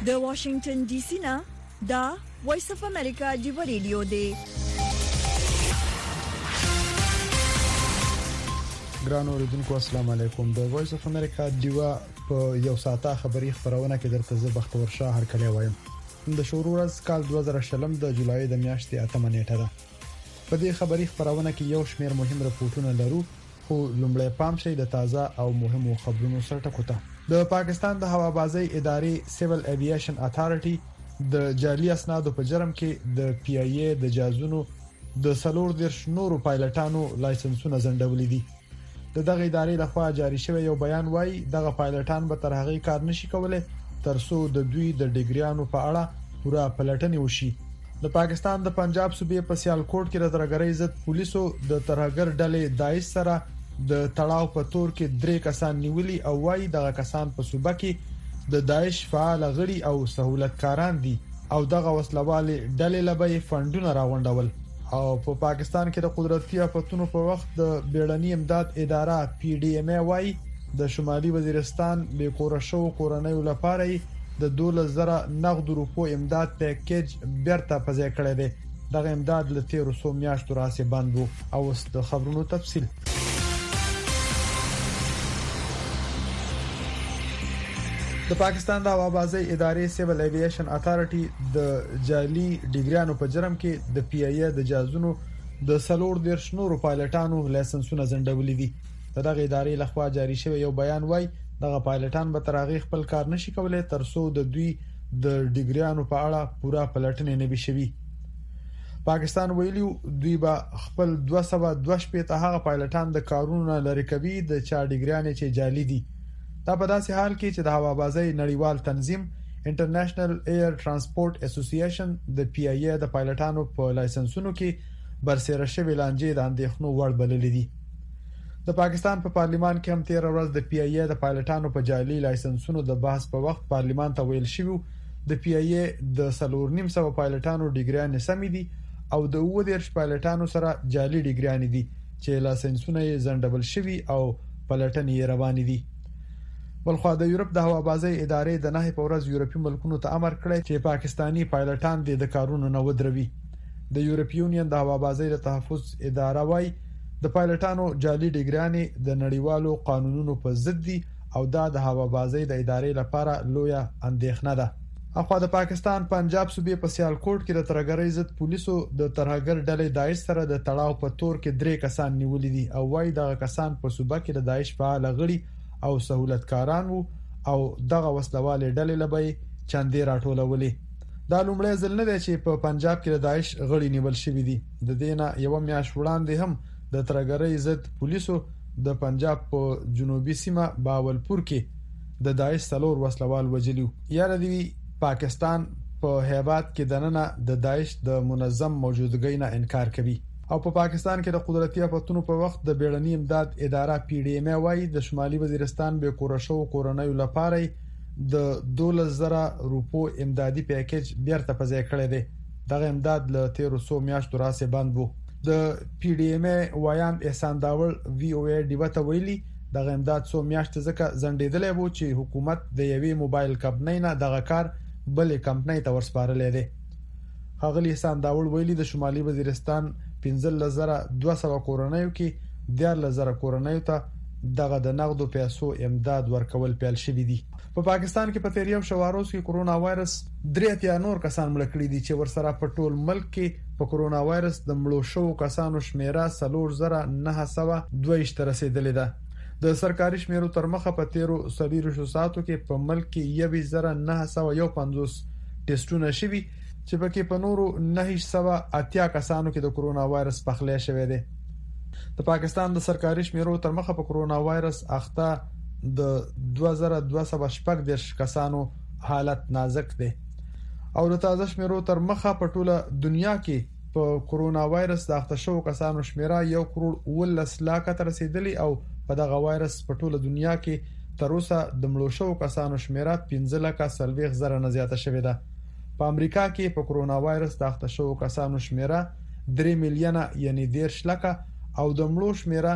د واشنگټن ډي سي نه دا وایس اف امریکا دی ریډیو دی. ګران اوریدونکو السلام علیکم. د وایس اف امریکا دیوا په یو ساعته خبری خبرونه کې درته زه بختور شاه هر کله وایم. د شروع ورځ کال 2020 د جولای د میاشتې 8 نیټه ده. په دې خبری خبرونه کې یو شمېر مهم رپورټونه لرو، خو لومړی پام شي د تازه او مهمو خبرونو سره ټکوته. د پاکستان د هوابازي ادارې سیول ایوییشن اتھارټي د جعلي اسنادو په جرم کې د پی ای ای د جازونو د سلور درش نورو پایلټانو لایسنسونه ځنډولې دي. دغه ادارې لخوا جاری شوی یو بیان وایي دغه پایلټان به تر هغه کار نشي کولای ترڅو د دوی د ډیګریانو په اړه پوره پلټنه وشي. د پاکستان د پنجاب صوبې په سیالکوټ کې د ترهګرۍ ضد پولیسو د ترهګر ډلې داعش سره د تړاو په تور کې 3 کسان نیولي او وايي دغه کسان په صوبه کې د داعش فعال غړي او سہولتکاران دي او دغه وسلوالي ډلې لبې فندونه راغونډول. او په پاکستان کې د قدرتي آفتونو په وخت د بیړني امداد اداره پی ډی ام ای وايي د شمالي وزیرستان به کورشو کورنۍ لپاره د 2000 نغد روپو امداد پیکیج بیرته پځای کړی دی. دغه امداد له 1300 میاشتو راځي بند وو. او د خبرونو تفصیل د پاکستان د هوابازي ادارې سیول ایوییشن اتھارټي د جعلي ډیګریانو په جرم کې د پی ای ای د جازونو د سلور درش نورو پایلټانو لایسنسونه ځنډولې دي. دغه ادارې لخوا جاری شوی یو بیان وایي دغه پایلټان به تر هغه خپل کار نشي کولای ترڅو د دوی د ډیګریانو په اړه پوره پلټنه نه وشي. پاکستان ویلو دوی به خپل 222 هغه پایلټان د کارونو لری کوي د چا ډیګریانې چې جعلي دي. دا په داسې حال کې چې د هوابازي نړیوال تنظیم انټرنیشنل ایر ترانسپورت اسوسییشن د پی ای ای د پایلټانو په لایسنسونو کې برسېره شوی لانجې د اندېښنو وړ بللې دي. د پاکستان په پارلیمان کې هم 13 ورځ د پی ای ای د پایلټانو په جعلي لایسنسونو د بحث په وخت پارلیمان ته ویل شوی د پی ای ای د 3.5 پایلټانو ډیګریان سمې دي او د 10 پایلټانو سره جعلي ډیګریان دي چې لایسنسونه یې ځنډول شوی او پلټنې روانې دي. بلخو د یورپ د هوابازي ادارې د نه په ورځ یورپي ملکونو ته امر کړی چې پاکستانی پایلټان د کارونو نه ودروي. د یورپ یونین د هوابازي د تحفظ اداره وايي د پایلټانو جعلي ډیګریانې د نړیوالو قانونونو په ضد دي او دا د هوابازي د ادارې لپاره لویه اندېښنه ده. اخوا د پاکستان پنجاب صوبې په سیالکوټ کې د ترهګرۍ ضد پولیسو د ترهګر ډلې داعش سره د تړاو په تور کې 3 کسان نیولي دي او وايي دغه کسان په صوبه کې د داعش فعال غړي او سہولتکاران وو او دغه وسلواله ډلې لبې چاندې راټولولې. دا لومړی ځل نه دی چې په پنجاب کې د داعش غړي نیول شوی دي. د دینه یو میاشت وړاندې هم د ترهګرۍ ضد پولیسو د پنجاب په جنوبي سیمه باولپور کې د داعش سلور وسلوال وجلیو. یاره دی پاکستان په هیبات کې دننه د داعش د منظم موجودګۍ نه انکار کوي. او په پاکستان کې د قدرتي آفتونو په وخت د بیړني امداد اداره پی ډی ام ای وايي د شمالي وزیرستان به کورشو کورنۍ لپاره د 2000 روپو امدادي پیکیج بیرته پځای کړی دی. دغه امداد له 1300 میاشتو راځي بند وو. د پی ډی ام ای وایان احسان داول وی او ای دیوته ویلي دغه امداد 100 میاشتې ځکه ځنډیدلې وو چې حکومت د یوې موبایل کمپنۍ نه دغه کار بلې کمپنۍ ته ورسپارلې دی. هغه احسان داول ویلي د شمالي وزیرستان 15200 کورنیو کې 10000 کورنیو ته دغه د نغدو پیسو امداد ورکول پیل شوی دی. په پاکستان کې په تیریو شواروز کې کرونا وایرس 3 نور کسان مړ کړي دي چې ورسره په ټول ملک کې په کرونا وایرس د مړو شوو کسانو شمیره 3922 ته رسیدلې ده. د سرکاري شمیرو تر مخه په 13 ساعتو کې په ملک کې 21950 ټیسټونه شوي چې پکې په نورو 980 کسانو کې د کرونا وایرس پخلی شوی دی. د پاکستان د سرکاري شمیرو تر مخه په کرونا وایرس اخته د 2214 کسانو حالت نازک دی او د تازه شمیرو تر مخه په ټوله دنیا کې په کرونا وایرس د اخته شوو کسانو شمیره 1.19 لک ته رسیدلی او په دغه وایرس په ټوله دنیا کې تر اوسه د مړو شوو کسانو شمیره 15,000 نه زیاته شوې ده. په امریکا کې په کرونا وایرس د اخته شوو کسانو شمیره 3 میلیونه یعنی 10 لک او د مړو شمیره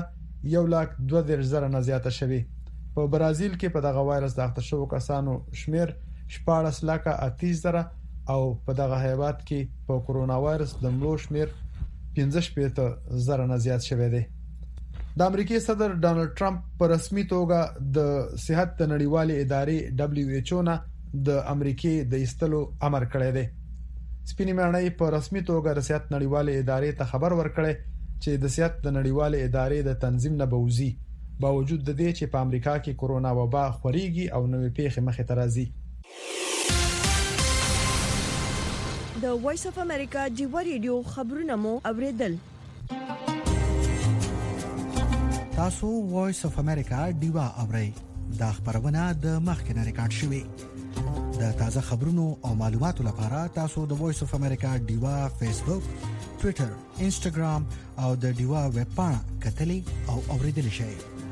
1,02,000 نه زیاته شوې. په برازیل کې په دغه وایرس د اخته شوو کسانو شمیر 14,38,000 او په دغه هیواد کې په کورونا وایرس د مړو شمیر 15,000 نه زیات شوی دی. د امریکای صدر ډانلډ ټرمپ په رسمي توګه د صحت د نړیوالې ادارې WHO نه د امریکای د ایستلو امر کړی دی. سپینې مېرمنې په رسمي توګه د صحت نړیوالې ادارې ته خبر ورکړی چې د صحت د نړیوالې ادارې د تنظیم نه بوزي باوجود د دې چې په امریکا کې کورونا وبا خوريږي او نوې پیښې مخې ته راځي. د وایس اف امریکا ډیوا ریډیو خبرونه مو اوریدل. تاسو وایس اف امریکا ډیوا اورئ. دا خبرونه د مخکنه ریکارډ شوې. د تازه خبرونو او معلوماتو لپاره تاسو د وایس اف امریکا ډیوا فیسبوک، ټوئیټر، انسټاګرام او د ډیوا ویب پاڼه کتلې او اوریدل شئ.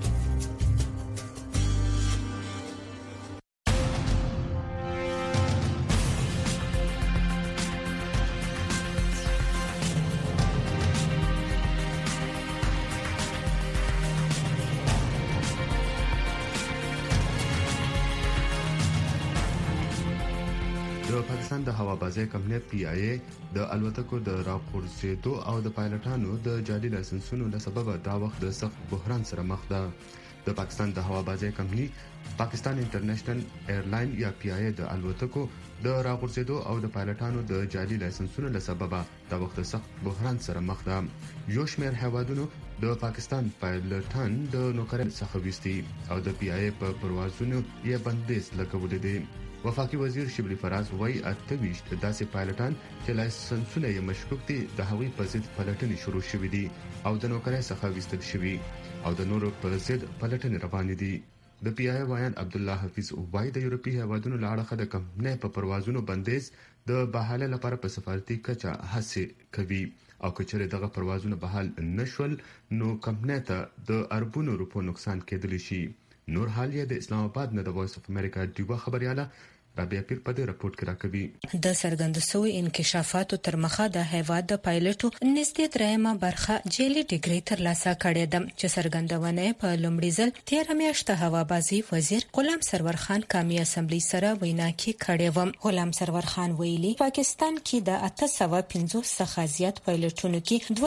پاکستان د هوابازۍ کمپنۍ PIA د الوتکو د راپورسېدو او د پایلټانو د جعلي لایسنسونو له سبب دا وخت د سخت بحران سره مخ ده. د پاکستان د هوابازۍ کمپنۍ پاکستان انټرنیشنل ایرلاین یا PIA د الوتکو د راپورسېدو او د پایلټانو د جعلي لایسنسونو له سبب دا وخت د سخت بحران سره مخ ده. یو شمېر هیوادونو د پاکستان پایلټان د نوکرۍ څخه وستي او د PIA په پروازونو یې بندیز لګولې دي. وفاقي وزیر شبلی فراز وایي 28 داسې پایلټان چې لایسنسونه یې مشکوک دي د هغوی په ضد پلټنې شروع شوې دي او د نوکرۍ څخه وستل شوي او د نورو په ضد پلټنې روانې دي. د PIA وایان عبد الله حفیظ وایي د یورپی هیوادونو له اړخه د کمپنۍ په پروازونو بندیز د بحاله لپاره په سفارتي کچه هڅې کوي او کچره دغه پروازونه بحال نشول نو کمپنۍ ته د اربونو روپو نقصان کېدلی شي. نور حال یې د اسلام آباد نه د وایس اف امریکا ډیوا خبرياله رابعه پیر په دې راپورټ کې راکوي. د سرګند سوی انکشافاتو تر مخه د هیواد د پایلټو نږدې درېمه برخه جیلي ډیګري تر لاسه کړې ده چې سرګندونه په لومړي ځل 13 میاشته هوابازي وزیر غلام سرور خان قومي اسمبلی سره وینا کې کړې و. غلام سرور خان ویلي پاکستان کې د 850 څخه زیات پایلټونو کې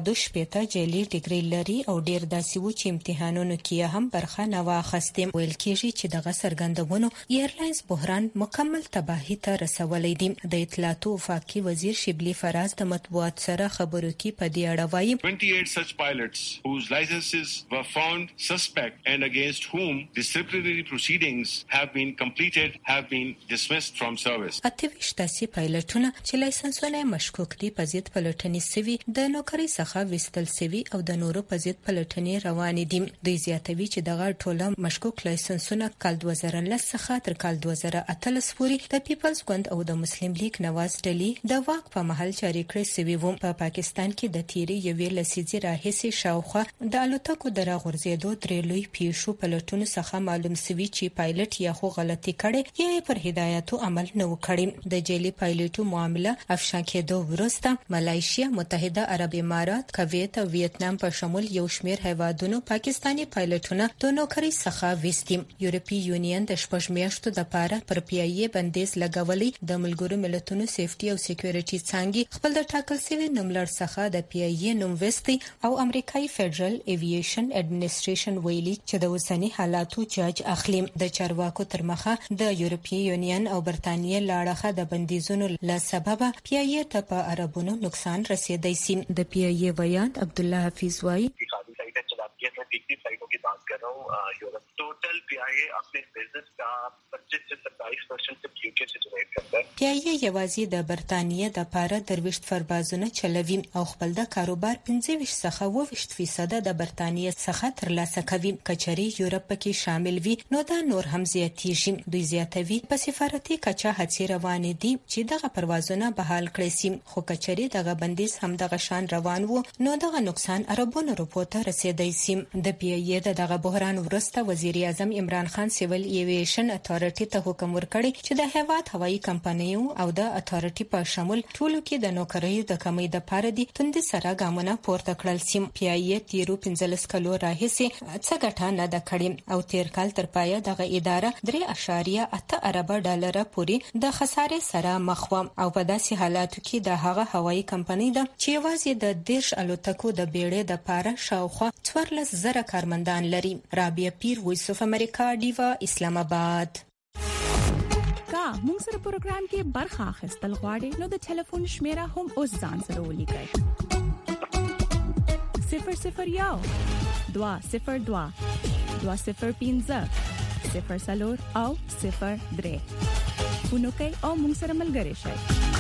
212 جیلي ډیګري لري او ډیر داسې و چې امتحانونو کې هم برخه نه واخیستم. ویل کېږي چې دغه سرګندونو ایرلاینز بحران مکمل تباہی ته رسولې دي. د اطلاعات او وفاقي وزیر شبلی فراز د مطبوعات سره خبرو کې په دې اړه وایي 28 such pilots whose licenses were found suspect and against whom disciplinary proceedings have been completed have been dismissed from service. 28 تاسي پایلټونه چې لایسنسونه مشکوک دي په ضد پلټنې سوي د نوکری څخه وستل سوي او د نورو په ضد پلټنې روانې دي. دوی زیاتوي چې دغه ټوله مشکوک لایسنسونه کال 2010 څخه تر کال 2008 پورې د پیپلز ګوند او د مسلم لیگ نواز ډلې د واک په محل جاری کړی سوي وو. په پاکستان کې د تیری یوې لسیزې راهیسې شاوخوا د الوتکو د راغورځېدو درې لوی پیښو پلټونو څخه معلوم سوي چې پایلټ یا خو غلطي کړې یا پر هدایتو عمل نه وکړي. د جیلي پایلټو معاملې افشا کېدو وروسته ملایشیا، متحده عرب امارات، کویت او ویتنام په شمول یو شمېر هیوادونو پاکستانی پایلټونه د نوکری څخه وستي. یورپی یونین د شپږ میاشتو لپاره پر PIA بندیز لګولې. د ملګرو ملتونو سیفټي او سکیورټي څنګه خپل د ټاکل شوی نوملړ څخه د PIA نوم وستي او امریکایي فدرال ایوییشن اډمنسټریشن ویلي چې د اوسنی حالاتو جاج اخلي. د چارواکو تر مخه د یورپی یونین او برتانیې لاړه د بندیزونو له سبب PIA ته په عربونو نقصان رسیدای سي. د PIA ویان عبد الله حفیظ وایي मैं पिछली फ्लाइटों की बात कर रहा हूँ यूरोप टोटल PIA अपने बिजनेस का 25 से 27% से UK से जनरेट करता है. PIA یوازې د برتانیې د پاره 23 پروازونه چلوي او خپل د کاروبار 25 څخه 20% د برتانیې څخه ترلاسه کوي. کچري یورپ کې شامل وي نو دا نور هم زیاتیږي. دوی زیاتوي په سفارتي کچا هڅې روانې دي چې دغه پروازونه بحال کړي سي. خو کچري دغه بندیز هم دغه شان روان وو نو دغه نقصان عربونو روپو ته رسیدای سي. د PIA دغه بحران ورسته وزیر وزیر اعظم عمران خان سیول ایویشن اتارټي ته حکم ورکړی چې د هیواد هوایي کمپنیو او د اتارټي په شمول ټولو کې د نوکریو د کمی د پاره دي توند سره ګامونه پورته کړل. سیم پی ای تیرو 15 کلو راهیسي څه ګټه نه ده کړې او تیر کال تر پایه دغه اداره 3.8 ارب ډالر پورې د خسارې سره مخ و او په داسې حالاتو کې د هغه هوایي کمپنۍ ده چې یوازې د 10 الوتکو د بیړې د پاره شاوخوا 14,000 کارمندان لري. رابعه پیر، وایس اف امریکا، ډیوا، اسلام آباد. کا موږ سره پروګرام کې برخه اخیستل غواړئ نو د ټلیفون شمیره هم اوس ځان سره ولیکئ. 001 202 205 0 او 03 فونوکي او موږ سره ملګری شئ.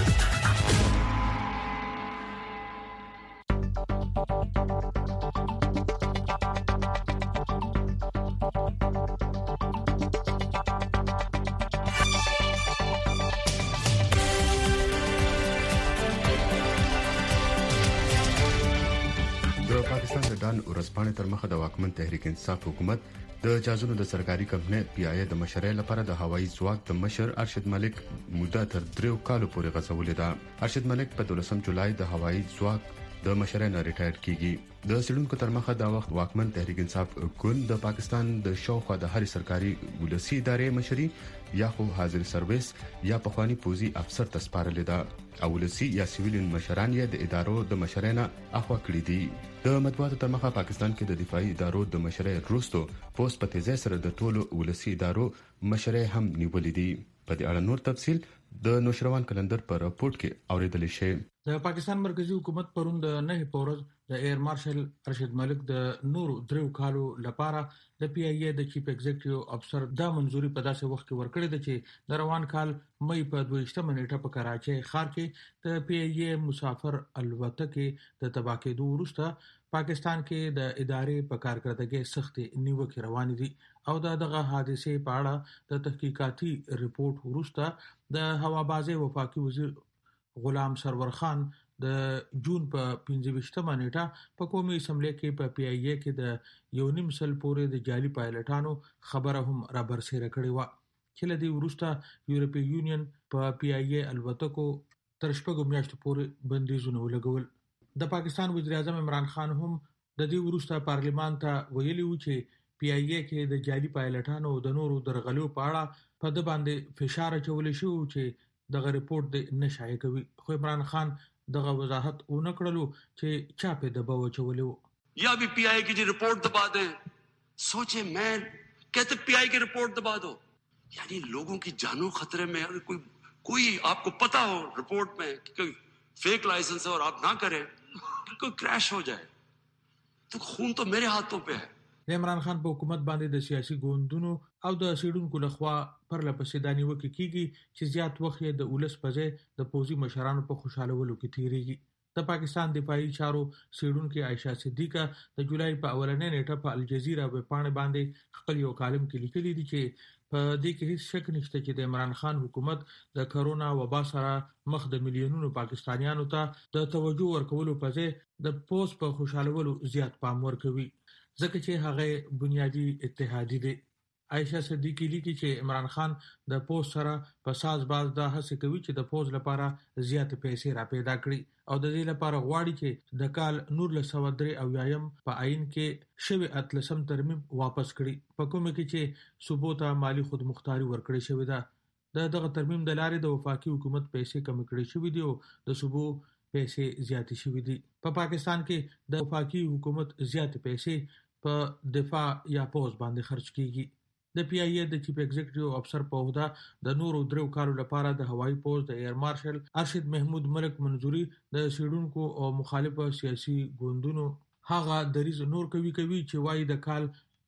د پاکستان د ډان ورځپاڼې تر مخه د واکمن تحریک انصاف حکومت د جازونو د سرکاري کمپنۍ پی ای د مشرۍ لپاره د هوایي ځواک د مشر ارشد ملک موده تر 3 کالو پورې غځولې ده. ارشد ملک په 12 جولای د هوایي ځواک د مشرۍ نه ریټایر کیږي. د سړونکو تر مخه دا وخت واکمن تحریک انصاف ګوند د پاکستان د شاوخوا د هر سرکاري ولسی ادارې مشري یا خو حاضر سرویس یا پخوانی پوزي افسر تسپارل ده او ولسی یا سیویلین مشران یې د ادارو د مشرۍ نه اخوا کړی دي. د مطبوعاتو تر مخه پاکستان کې د دفاعي ادارو د مشرۍ وروستو پوسټ په تیزه سره د ټولو ولسی ادارو مشرۍ هم نیولې دي. په دې اړه نور تفصيل د نوشروان کلندر پر راپورټ کې اوریدل شي. د پاکستان مرکزی حکومت پرون د 9 پورز د ایر مارشل ارشد ملک د نورو 3 کالو لپاره د پی ای د چیف ایگزیکټیو افسر د منځوري په داسې وخت کې ورکړې ده چې د روان کال مې په 22 نیټه په کراچۍ ښار کې د پی ای مسافر الوتکې د تباہ کېدو وروسته پاکستان کې د ادارې په کارکړدګۍ سخت نیوکې روان دي او دغه حادثې په اړه د تحقیقاتي ریپورت وروسته د هوابازي وفاقي وزیر غلام سرور خان د جون په 15 نیټه په قومي اسمبلی کې په پی ای کې د یو نیم سل پورې د جعلي پایلټانو خبره هم را برسېره کړې و چې لدی وروسته یورپی یونین په پی ای الوتکو تر شپږ میاشتو پورې بندیزونه ولګول. د پاکستان وزیر اعظم عمران خان هم د دې وروسته پارلیمان ته ویلي و چې پی ای کې د جعلي پایلټانو د نورو درغلو په اړه په د باندې فشار اچول شو چې دغه ریپورت د نشایع کوي. خو عمران خان دغه وضاحت ونکړلو چې چا په دبا وچولو یا بھی پی آئی کی جو رپورٹ دبا دیں. سوچے میں کہتے پی آئی کی رپورٹ دبا دو, یعنی لوگوں کی جانوں خطرے میں. اگر کوئی آپ کو پتا ہو رپورٹ میں کہ کوئی فیک لائسنس ہے اور آپ نہ کریں, کوئی کریش ہو جائے تو خون تو میرے ہاتھوں پہ ہے. د عمران خان په حکومت باندې د سیاسي ګوندونو او د سیډونکو لخوا پر لپسې دانی وکي کیږي چې زیات وخت د ولس په ځای د پوزي مشرانو په خوشالولو کې تیریږي. د پاکستان دفاعي چارو سیډونکو عائشہ صدیقہ د جولای په اولنې نیټه په الجزیره په پاڼه باندې خپل یو کالم کې لیکلي دي چې په دې کې هیڅ شک نشته چې د عمران خان حکومت د کرونا وبا سره مخ د میلیونونو پاکستانیانو ته د توجه ورکولو په ځای د پوز په خوشالولو زیات پام ورکوي ځکه چې هغه بنیادی اتحادی دي. عائشہ صدیقی لیکي چې عمران خان د پوز سره په ساز باز د هڅه کوي چې د پوز لپاره زیات پیسې را پیدا کړي او د دې لپاره غواړي چې د کال 1903 او یایم په آئین کې شوی اتلسم ترمیم واپس کړي, په کومه کې چې صوبو ته مالی خودمختاري ورکړي شوی ده. دغه ترمیم د لارې د وفاقي حکومت پیسې کم کړي شوی دي او د صوبو پیسې زیات شوی دي. په پاکستان کې د وفاقي حکومت زیات پیسې په دفاع یا پوز باندې خرج کیږي. د پی ای د چیف ایگزیکټیو افسر په عہده د نورو 3 کالو لپاره د هوایي پوز د ایر مارشل ارشد محمود ملک منظوري د سیډونکو او مخالفه سیاسي ګوندونو هغه دریز نور کوي چې وايي د کال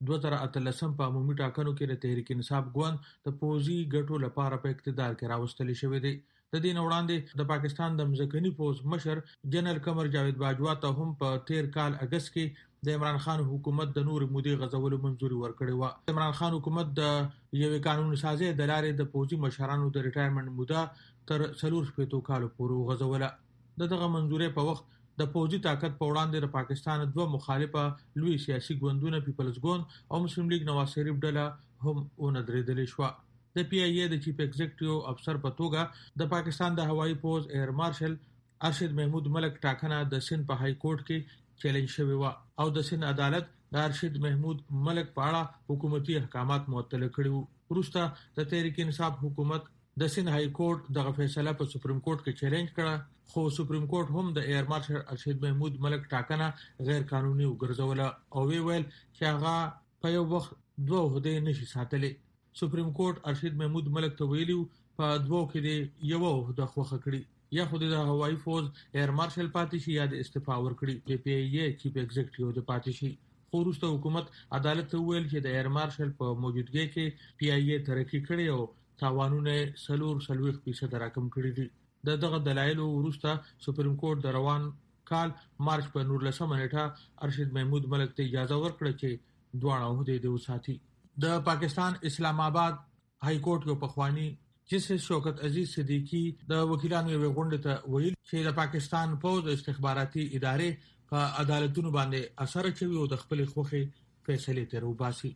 2013 په عمومي ټاکنو کې د تحریک انصاف ګوند د پوزي ګټو لپاره په اقتدار کې راوستل شوی دی. د دې وړاندې د پاکستان د مزکني پوز مشر جنرال قمر جاوید باجوا ته هم په 13 کال اگست کې د عمران خان حکومت د نور مودي غزولو منځوري ورکړې و. عمران خان حکومت د یوې قانون سازي د لارې د پوزي مشرانو د ریټایرمنټ موده تر 4 کالو پورې غزوله. دغه منځوري په وخت د پوځي طاقت په وړاندې د پاکستان دوه مخالفه لوی سیاسي ګوندونه پیپلز ګوند او مسلم لیگ نواز شریف ډله هم اونډریدل شو. د پی ای ای د چیف ایگزیکټیو افسر په توګه د پاکستان د هوایي پوز ایر مارشل ارشد محمود ملک ټاکنه د سند په های کورټ کې چیلنج شوی و او د سند عدالت د ارشد محمود ملک په اړه حکومتي احکامات معطل کړي. وروسته د تحریک انصاف حکومت د سند های کورټ دغه فیصله په سپریم کورټ کې چیلنج کړه، خو سپریم کورټ هم د ایر مارشل ارشد محمود ملک ټاکنه غیر قانوني وګرځوله او ویل چې هغه په یو وخت دوه عہدې نشي ساتلی. سپریم کورټ ارشد محمود ملک ته ویلي په دوه کې د یو عہده خوخه کړي، یا خو د هوایي فوز ایر مارشل پاتې شي یا د استعفا ورکړي. د پی ای ای چیف ایگزیکټیو د پاتې شي. خو وروسته حکومت عدالت ته ویل چې د ایر مارشل په موجودګۍ کې پی ای ای ترقی کړي او تاوانونه 40% راکم کړي دي. دغه دلایل وروسته سپریم کورټ د روان کال مارچ په 19 نیټه ارشد محمود ملک ته اجازه ورکړه چې دواړه عہدې د وساتي. د پاکستان اسلام آباد های کورټ یو پخوانی جسټس شوکت عزیز صدیقی د وکیلانو یو غونډه ته ویل چې د پاکستان پوز استخباراتي ادارې په عدالتونو باندې اثر کوي او د خپل خوخي فیصله تر وباسي.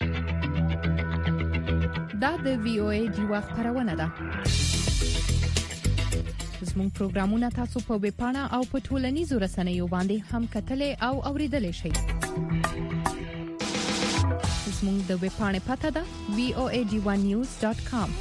دا د وی او ای جیوا خبرونه ده. زموږ پروګرامونه تاسو په ویب پاڼه او په ټولنیزو رسنیو باندې هم کتلې او اوریدلې شئ. زموږ د ویب پاڼې پته ده voajivanews.com.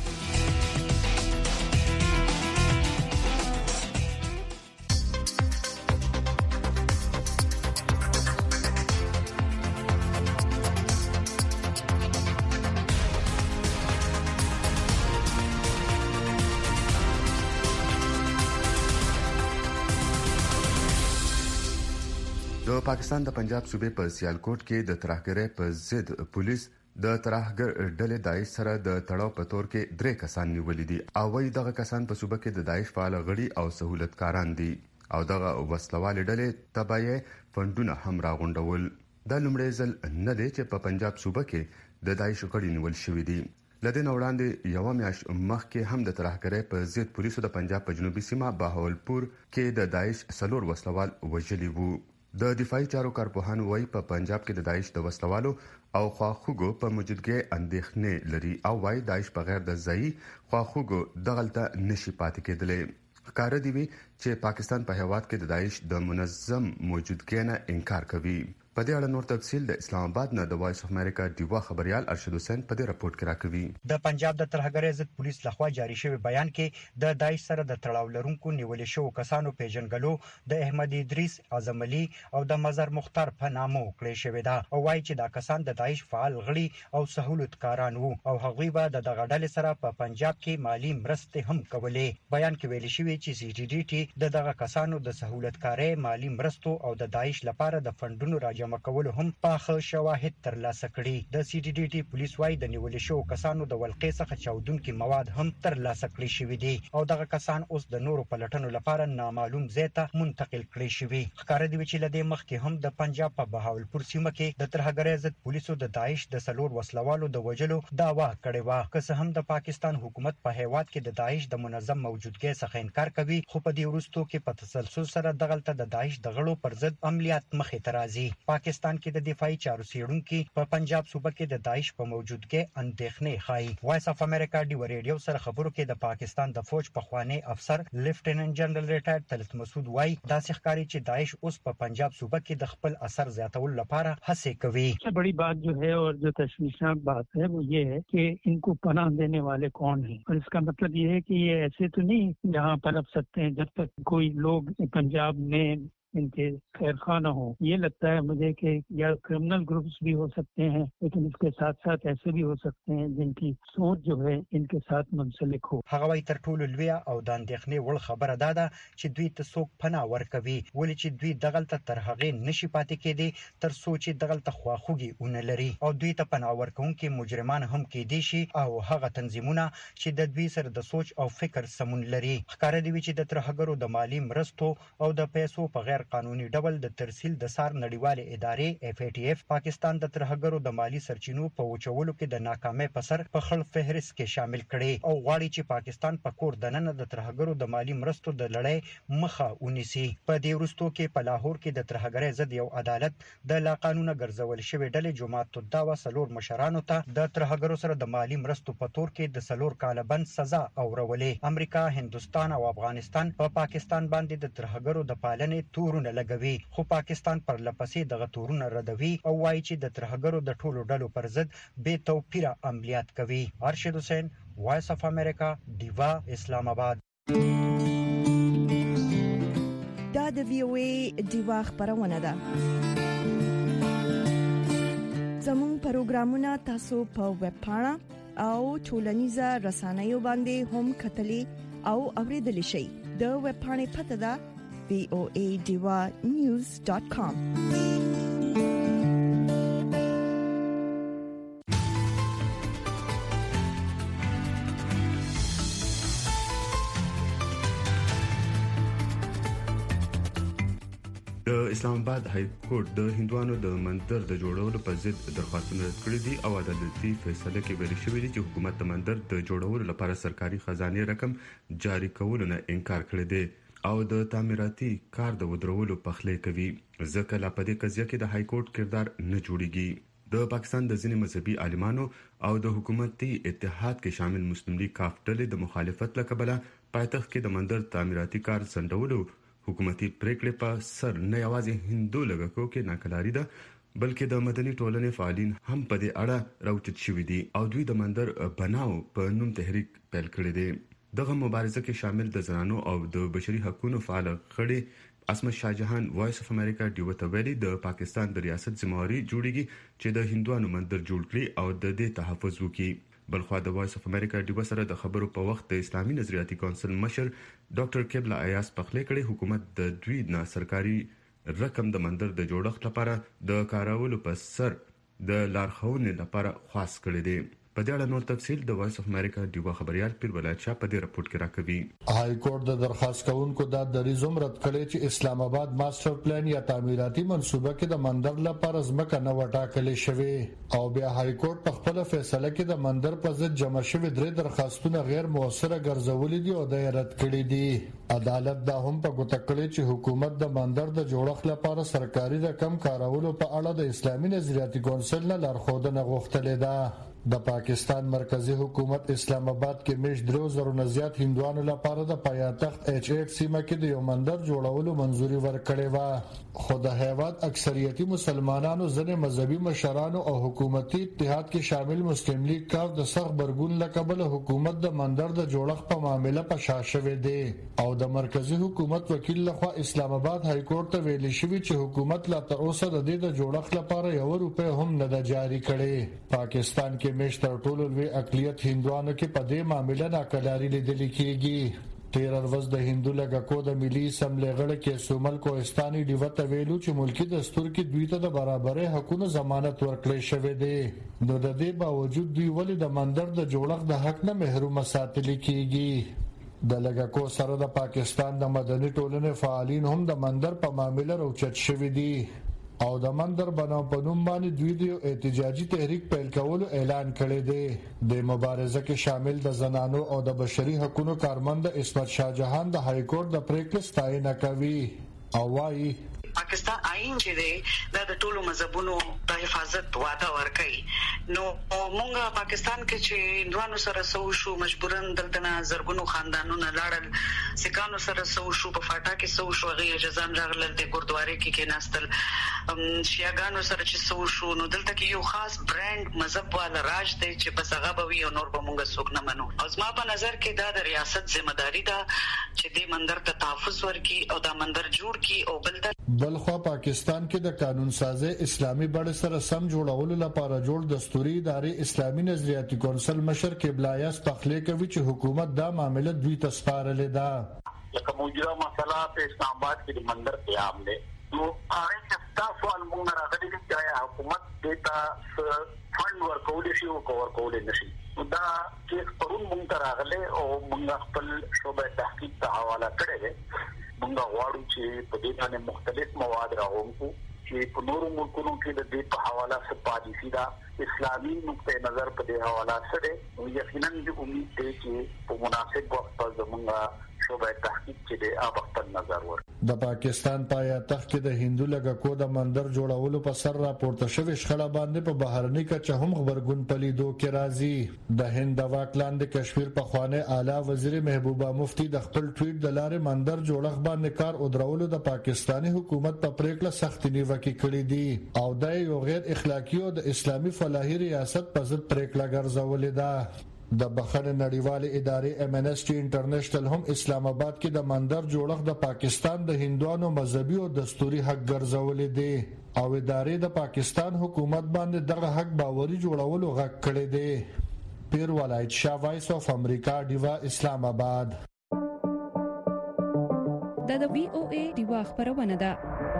د پاکستان د پنجاب صوبې په سیالکوټ کې د ترهګرۍ په ضد پولیس د ترهګر ډلې داعش سره د تړاو په تور کې 3 کسان نیولې دي او وايي دغه کسان په صوبه کې د داعش فعال غړي او سہولتکاران دي او دغه وسلوال ډلې تبعیه فندونه هم راغونډول. د لومړي ځل نه دی چې په پنجاب صوبه کې د داعش غړي نیول شوې دي. لدین وړاندې یو میاش مخکې هم د ترهګرۍ په ضد پولیسو د پنجاب په جنوبي سیمه بهاولپور کې د داعش 4 وسلوال وژلي وو. د دفاعي چارو کارپوهان وايي په پنجاب کې د داعش د وسلوالو او خواخوږو په موجودګۍ اندېښنې لري او وايي داعش بغیر د ځای خواخوږو دغلطه نشي پاتې کېدلی. ښکار دی وی چې پاکستان په هیواد کې د داعش د منظم موجودګۍ نه انکار کوي. په دې اړه نور تفصیل د اسلام آباد نه د وایس اف امریکا دیوا خبريال ارشد حسین په دې راپورټ کې راکوي. د پنجاب د ترهګرۍ ضد پولیس لخوا جاری شوی بیان کې د داعش سره د تړاو لرونکو نیول شو کسانو پیژنګلو د احمد ادریس اعظم علي او د مظهر مختار په نامو کړی شوی دا او وايي چې دا کسان د داعش فعال غړي او سہولتکاران وو او هغوی به د دغه ډلې سره په پنجاب کې مالی مرستې هم کولې. بیان کې ویل شوی چې سی ټي ډي ټي دغه کسانو د سہولتکارۍ مالی مرستو او د داعش لپاره د فندونو راجمع کولو هم په شواهد ترلاسه کړي. د سی ټي ډي ټي پولیس وايي د نیول شو کسانو د ولقې څخه چاودونکي مواد هم ترلاسه کړي شوی دي او دغه کسان اوس د نورو پلټنو لپاره نامعلوم ځای ته منتقل کړي شوی. ښکار دی چې لدې مخکې هم د پنجاب په بهاولپور سیمه کې د ترهګرۍ ضد پولیسو د داعش د 4 وسلوالو د وجلو داوا کړې و. که څه هم د پاکستان حکومت په هیواد کې د داعش د منظم موجودګۍ څخه انکار کوي خو په دې وروستو کې په تسلسل سره دغلطه د داعش د غړو پر ضد عملیات مخې ته راځي. پاکستان کې د دفاعي چارو څېړونکي په پنجاب صوبه کې د داعش په موجودګۍ اندېښنې ښایي. وایس اف امریکا ډیو ریډیو سره خبرو کې د پاکستان د فوج پخوانی افسر لیفټیننټ جنرال ریټایر طلعت مسعود وايي داسې ښکاري چې داعش اوس په پنجاب صوبه کې د خپل اثر زیاتولو لپاره هڅې کوي. बड़ी बात जो है और जो तशवीशनाक बात है वो ये है कि इनको पनाह देने वाले कौन हैं और इसका मतलब ये है कि ये ऐसे तो नहीं यहाँ पनप सकते हैं जब तक कोई लोग पंजाब में इनके खैर खा न हो. ये लगता है मुझे कि या क्रिमिनल ग्रुप्स भी हो सकते हैं लेकिन इसके साथ साथ ऐसे भी हो सकते हैं जिनकी सोच जो है इनके साथ मुंसलिक हो. هغه وایي تر ټولو لویه او د اندېښنې وړ خبره دا ده چې دوی ته څوک پناه ورکوي ولې چې دوی دغلته تر هغې نشي پاتې کېدی تر څو چې دغلته خواخوږي ونه لري او دوی ته پناه ورکوونکي مجرمان هم کېدی شي او هغه تنظیمونه چې د دوی سره د سوچ او فکر سمون لري. ښکاره دی چې د ترهګرو د مالی مرستو او د پیسو په غیر غیر قانوني ډول د ترسیل د سار نړیوالې ادارې FATF پاکستان د ترهګرو د مالی سرچینو په وچولو کې د ناکامۍ په سر په خړ فهرست کې شامل کړي او غواړي چې پاکستان په کور دننه د ترهګرو د مالی مرستو د لړۍ مخه ونیسي. په دې وروستو کې په لاهور کې د ترهګرۍ ضد یو عدالت د لا قانونه ګرځول شوی ډلې جماعت الدعوه سلور مشرانو ته د ترهګرو سره د مالی مرستو په تور کې د سلور کاله بند سزا اورولې. امریکا، هندستان او افغانستان په پاکستان باندې د ترهګرو د پالنې تورونه لګوي، خو پاکستان پر لپسې دغه تورونه ردوي او وایي چې د ترهګرو د ټولو ډلو پر ضد بې توپیره عملیات کوي. ارشد حسین، وایس اف امریکا، دیوا، اسلام آباد. دا د VOA دیوا خبرونه ده. زموږ پروګرامونه تاسو په ویب پاڼه او ټولنیزه رسنیو باندې هم کتلی او اوریدلی شئ. د ویب پاڼې پته ده voadivanews.com. اسلام آباد های کورټ د هندوانو د مندر د جوړولو په ضد درخواستونه رد کړي دي او عدالتي فیصله کې ویل شوی دی چې حکومت د مندر د جوړولو لپاره سرکاري خزانه رقم جاری کولو نه انکار کړی دی او د تعمیراتي کار د ودرولو پخلی کوي. ځکه لا په دې قضیه کې د های کورټ کردار نه جوړیږي. د پاکستان د ځینې مذهبي عالمانو او د حکومتي اتحاد کې شامل مسلم لیگ کاف ډلې د مخالفت لکبله پایتخت کې د مندر تعمیراتي کار سندولو حکومتي پریکړې په سر نه یوازې هندو لګکو کې ناکلاري ده بلکې د مدني ټولنې فعالین هم په دې اړه راوچت شوي دي او دوی د مندر بناو په نوم تحریک پیل کړی دی. دغه مبارزه کې شامل د زنانو او د بشري حقوقو فعال خړې اسمت شاهجهان وایس اف امریکا دیوته ویلي د پاکستان د ریاست ذمہواری جوړیږي چې د هندوانو مندر جوړ کړي او د دې تحفظ وکړي. بلخوا د وایس اف امریکا دیو سره د خبرو په وخت د اسلامي نظریاتي کونسل مشر ډاکټر کبلا ایاس پخلی کړي حکومت د دوی نه سرکاري رقم د مندر د جوړښت لپاره د کارولو په سر د لارښوونې لپاره خاص کړی دی. په دې اړه نور تفصیل د وایس اف امریکا دیو خبريال پیر ولایت شاه په دې رپورت کې راکوي. های کورټ د درخواست کوونکو د دریزوم رد کړي چې اسلام آباد ماستر پلان یا تعمیراتي منصوبه کې د مندر لپاره ځمکه نه وټاکلې شوې او بیا های کورټ په خپل فیصله کې د مندر په ضد جمع شوی درې درخواستونه غیر موثره ګرځولې دي او د رد کړي دي. عدالت دا هم په ګوته کړی چې حکومت د مندر د جوړښت لپاره سرکاري رقم کارولو په اړه د اسلامي نظریاتي کونسل نه لارښوونه غوښتلې ده. د پاکستان مرکزی حکومت اسلام آباد کې مش 3000 نه زیات هندوانو لپاره د پایتخت H8 سیمه کې د یو مندر جوړولو منځوري ورکړې و، خو د هیواد اکثریتي مسلمانانو ځنې مذهبي مشرانو او حکومتي اتحاد کې شامل مسلم لیگ کاف د سخت برګون لقبل حکومت د مندر د جوړښت په معاملې په شاشوي دي او د مرکزی حکومت وکیل لخوا اسلام آباد های کورټ ته ویل شوی چې حکومت لا تر اوسه د دې د جوړښت لپاره یو روپۍ هم نه ده جاری کړې. پاکستان کې مشتر ټولو لوی اقلیت هندوانو کې په دې معاملې ناکلاري لیدل کېږي. 13 ورځ د هندو لګکو د ملي اسمبلی غړي کې سومل کوهستاني دیوته ویلو چې ملکی دستور کې دوی ته د برابرۍ حقوقو ضمانت ورکړی شوی دی. نو د دې باوجود دوی ولې د مندر د جوړښت د حق نه محروم ساتل کېږي؟ د لګکو سره د پاکستان د مدني ټولنې فعالین هم د مندر په معاملې راوچت شوی دي او د مندر بناو په نوم باندې دوی د احتجاجي تحریک پیل کولو اعلان کړی دی. د مبارزه کې شامل د زنانو او د بشري حقوقو کارمند اسمت شاهجهان د های کورټ د پریکړې ستاینه کوي او وايي پاکستان آئین چې دی دا د ټولو مذهبونو د حفاظت وعده ورکوي. نو مونږه پاکستان کې چې هندوانو سره سو شو مجبورن دلته زرګونو خاندانونو لاړل سکانو سره سو شو په فاټا کې سو شو غي جزان راغلل د ګردواري کې ناستل شیعاګانو سره چې سو شو نو دلته کې یو خاص برانډ مذهب والا راج دی چې بس هغه به وي او نور به مونږه څوک نه منو. او زما په نظر کې دا د ریاست ذمہداري ده چې دې مندر ته تحفظ ورکړي او دا مندر جوړ کړي او بلخوا پاکستان کې د قانون سازي اسلامي بڼ سره سم جوړولو لپاره جوړ دستوري ادارې اسلامي نظریاتي کونسل مشر قبلا ایاس پخلی کوي چې حکومت دا معاملې دوی ته سپارلې ده. لکه موجوده مسله په اسلام آباد کې د مندر قیام دی نو هغه چې تاسو علمونه راغلي چې حکومت دیتا فند ورکول شي او ورکول نشي دا کیس پرون مونږ راغله او مونږ خپل شوبه تحقیق ته حواله کړې ده. مونږ غواړو چې چې په دې باندې مختلف مواد راغونکو چې په نورو ملکونو کې د دې په حواله څه پالیسي دا اسلامي نقطه نظر په دې حواله سره نو یقینا د امید دی چې په مناسب وخت په زمونږه شوبه تحقیق چې د ابختر نظر ور د پاکستان پایتخت کې د هندو لګکو د مندر جوړولو په سر راپورته شوی شخړه باندې په بهرني کچه هم خبرګون پلیدو کې راځي د هند د واک لاندې کشمیر په خوانه اعلی وزیر محبوبه مفتی د خپل ټویټ د لارې مندر جوړښت باندې کار او درولو د پاکستاني حکومت په پریکړه سخت نیوکه کړې دي او د یو غیر اخلاقی او د اسلامي فلاحي ریاست په ضد پریکړه ګرځولې ده د بخښنې نړیوالې ادارې امنسټي انټرنیشنل هم اسلام آباد کې د مندر جوړښت د پاکستان د هندوانو مذهبي او دستوري حق ګرځولې دي او ادارې د پاکستان حکومت باندې دغه حق باوري جوړولو غږ کړی دی پیر ولایت شاه وایس اف امریکا دیوا اسلام آباد د وی او ای دیوا خبرونه ده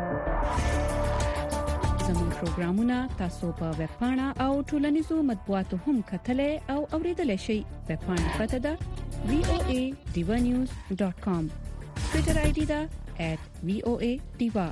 زموږ پروګرامونه تاسو په ویب پاڼه او ټولنیزو مطبوعاتو هم کتلای او اوریدلای شئ ویب پاڼه پته ده voadevanews.com ټویټر آی ډي ده @voadeva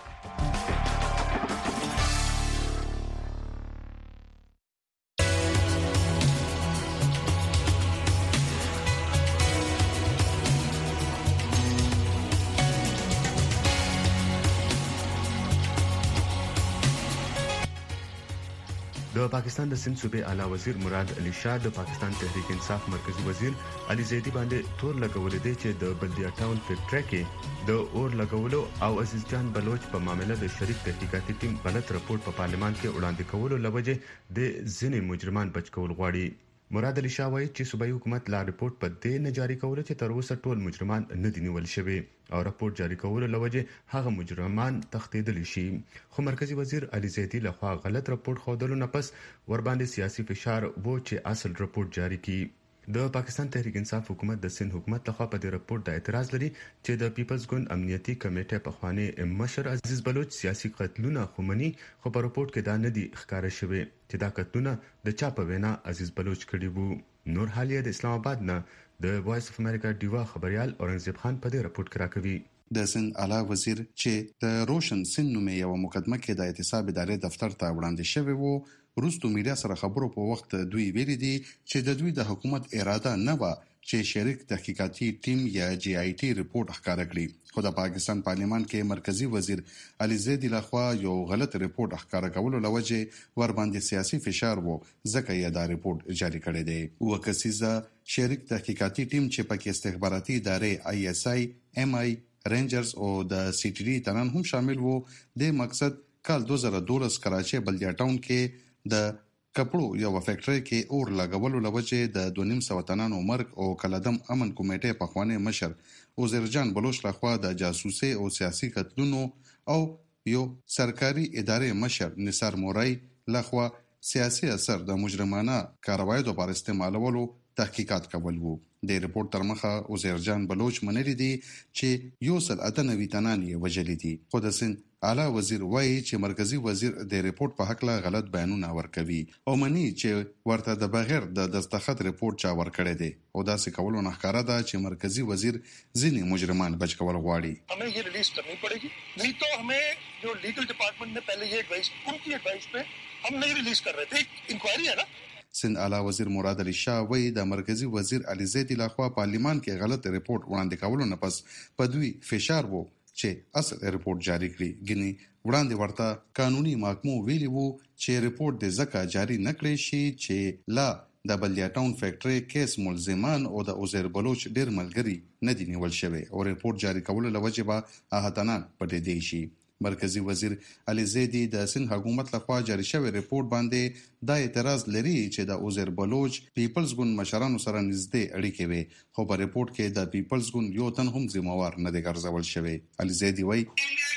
د پاکستان د سند صوبې اعلی وزیر مراد علي شاه د پاکستان تحریک انصاف مرکزی وزیر علي زیدی باندې تور لګولې دی چې د بلدیا ټاون فیکټری کې د اور لګولو او عزیز جان بلوچ په معاملې د شریک تحقیقاتي ټیم غلط رپورت په پارلمان کې وړاندې کولو لوجه د ځینې مجرمان بچ کول غواړي مراد علي شاه وایي چې صوبایي حکومت لا رپورت په دې نه جاری کول چې تر اوسه ټول مجرمان نه دي نیول شوی او رپورت جاری کول لوجه هغه مجرمان تښتیدل شي خو مرکزی وزیر علي زیدی لخوا غلط رپورت خودلو نه پس ور باندې سیاسي فشار وو چې اصل رپورت جاری کړي د پاکستان تحریک انصاف حکومت د سند حکومت لخوا په دې رپورت د اعتراض لري چې د پیپلز ګوند امنیتي کمیټه په خوانه مشر عزیز بلوچ سیاسي قتلونه خومني خو په رپورت کې دا نه دي ښکارا شوی چې دا قتلونه د چا په وینا عزیز بلوچ کړي وو نور حالیه د اسلام آباد نه د وایس اف امریکا دیوا خبريال اورنګزیب خان په دې رپورت کې راکوي د سند اعلی وزیر چې د روشن سند نومې یو مقدمه کې د احتساب ادارې دفتر ته وړاندې شوی وو روستو میډیا سره خبرو په وخت دوی ویل دي چې د دوی د حکومت اراده نه و چې شریک تحقیقاتي ټیم یا جی آی ټي رپورت ښکاره کړي خو د پاکستان پارلیمان کې مرکزی وزیر علي زیدی لخوا یو غلط رپورت ښکاره کولو لوجه ور باندې سیاسي فشار وو ځکه یې دا رپورت جاری کړی دی وکسیزه شریک تحقیقاتي ټیم چې پکې استخباراتي ادارې آی اس آی ام آی رینجرز او د سی ټي ډي تنن هم شامل وو د مقصد کال 2012 کراچي بلدیا ټاون کې د کپړو یو فیکټری کې اور لګولو لوجه د 2.5 تنانو مرګ او کلدم امن کمیټې په خوانه مشر وزیر جان بلوچ لخوا د جاسوسي او سیاسي قتلونو او یو سرکاري ادارې مشر نثار مورای لخوا سیاسي اثر د مجرمانه کاروایو لپاره استعمالولو تحقیقات کول وو د ریپورت تر مخه وزیر جان بلوچ منلي دي چې یو سل اتنوي تنان یې وجلي دي خو د سند اعلی وزیر وایي چې مرکزی وزیر د ریپورت په حق لا غلط بیانونه ورکوي او مني چې ورته د بغیر د دستخط ریپورت چا ورکړی دی او دا څه کولو نه ښکارا ده چې مرکزی وزیر ځینې مجرمان بچ کول غواړي हमें ये रिलीज करनी पड़ेगी नहीं तो हमें जो लीगल डिपार्टमेंट ने पहले ये एडवाइस उनकी एडवाइस पे हम नहीं रिलीज कर रहे थे इंक्वायरी है ना سند اعلی وزیر مراد علي شاه وایي د مرکزی وزیر علي زیدی لخوا پارلیمان کې غلط ریپورت وړاندې کولو نه پس په دوی فشار وو چې اصل ریپورت جاری کړي ګني وړاندې ورته قانوني محکمو ویلي وو چې ریپورت د ځکه جاری نکړي شي چې لا د بلدیا ټاون فیکټری کیس ملزمان او د عزیر بلوچ ډیر ملګری نه دي نیول شوی او ریپورت جاری کولو لوجه به احتنان پټې دی شي مرکزی وزیر علي زیدی د سند حکومت لخوا جاری شوی ریپورت باندې دا اعتراض لري چې د عزیر بلوچ پیپلز ګوند مشرانو سره نږدې اړیکې وي خو په ریپورت کې د پیپلز ګوند یو تن هم ذمہوار نه دی ګرځول شوی علي زیدی وایي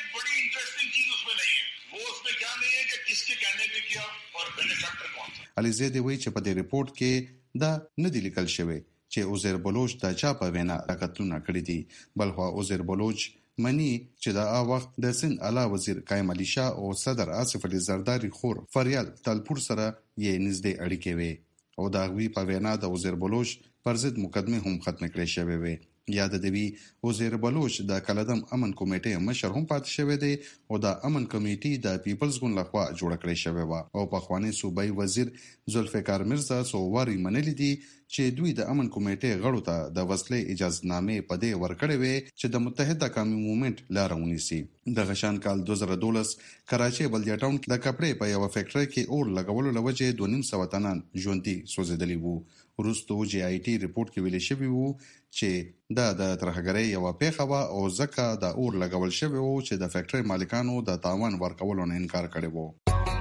علي زیدی وایي چې په دې ریپورت کې دا نه دی لیکل شوی چې عزیر بلوچ د چا په وینا راکټونه کړی دي بلخو عزیر بلوچ منی چې دا وخت د سند اعلی وزیر قائم علي شاه او صدر آصف علي زرداری خور فریال تلپور سره یې نږدې اړیکې وي او دا غوي په وینا د وزیر بلوچ پر ضد مقدمه هم ختم کړې شوې وي یاد دوی وزیر بلوچ د کلدم امن کمیټې مشر هم پاتې شوی دی او د امن کمیټې د پیپلز ګوند لخوا جوړ کړی شوی و او په خوانی صوبای وزیر ذوالفقار مرزا سوواري منلی دي چې دوی د امن کمیټې غړو ته د وسلې اجازه نامې په دې ورکړې وي چې د متحده قومي موومېنټ لار ونیسي. د غشان کال 2012 کراچي بلدیا ټاون د کپړې په یو فیکټري کې اور لګولو لوجه 2.5 تنان ژوندۍ سوځېدلي وو. وروسته جی آی ټي ریپورت کې ویل شوی وو چې د ترهګرۍ یو پیښه و او ځکه د اور لګول شوی وو چې د فیکټري مالکانو د تاوان ورکولو نه انکار کړی وو.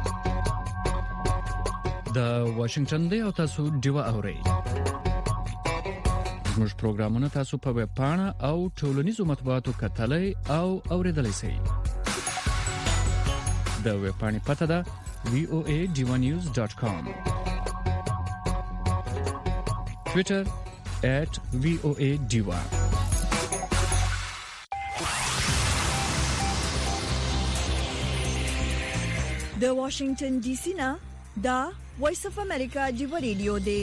د واشنگټن دی او تاسو دیوا اورئ. زموږ پروګرامونه تاسو په ویب پاڼه او ټولنیزو مطبوعاتو کتلای او اوریدلای شئ. د ویب پاڼې پته ده voadivanews.com. Twitter @VOA_Diva. د واشنگټن ډي سي نه دا وایس اف امریکا دیوا ریډیو دی.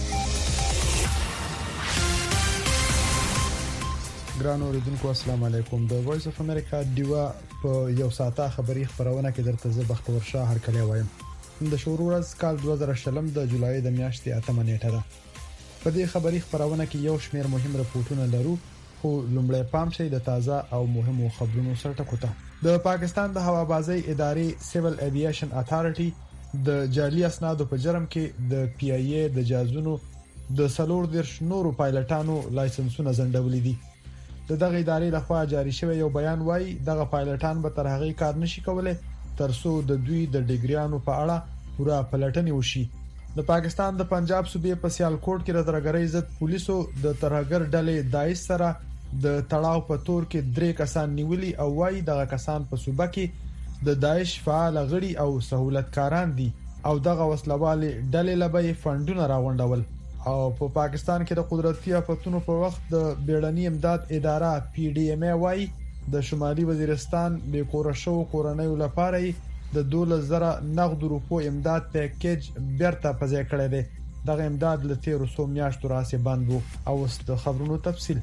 ګران اوریدونکو السلام علیکم. د وایس اف امریکا دیوا په یو ساعته خبری خبرونه کې درته زه بختور شاه هر کله وایم. د شروع ورځ کال 2020 د جولای د میاشتې 8 نیټه ده. په دې خبری خبرونه کې یو شمېر مهم راپورټونه لرو خو لومړی پام شي د تازه او مهمو خبرونو سره ټکوته. د پاکستان د هوابازۍ ادارې سیول ایوییشن اتھارټي د جعلي اسنادو په جرم کې د پی ای ای د جازونو د 14 نورو پایلټانو لایسنسونه ځنډولي دي. دغه ادارې لخوا جاری شوی یو بیان وایي دغه پایلټان به تر هغه کار نشي کولای ترڅو د دوی د ډیګریانو په اړه پوره پلټنه وشي. د پاکستان د پنجاب صوبې په سیالکوټ کې د ترهګرۍ ضد پولیسو د ترهګر ډلې داعش سره د تړاو په تور کې 3 کسان نیولي او وايي دغه کسان په صوبه کې د داعش فعال غړي او سہولتکاران دي او دغه وسلوالي ډلې لبې فندونه راغونډول. او په پاکستان کې د قدرتي آفتونو په وخت د بیړني امداد اداره پی ډی ام ای وايي د شمالي وزیرستان به کورشو کورنۍ لپاره د 12,000 نغد روپو امداد پیکیج بیرته پځای کړی دی. دغه امداد له 1300 میاشتو راځي بند وو. او د خبرونو تفصیل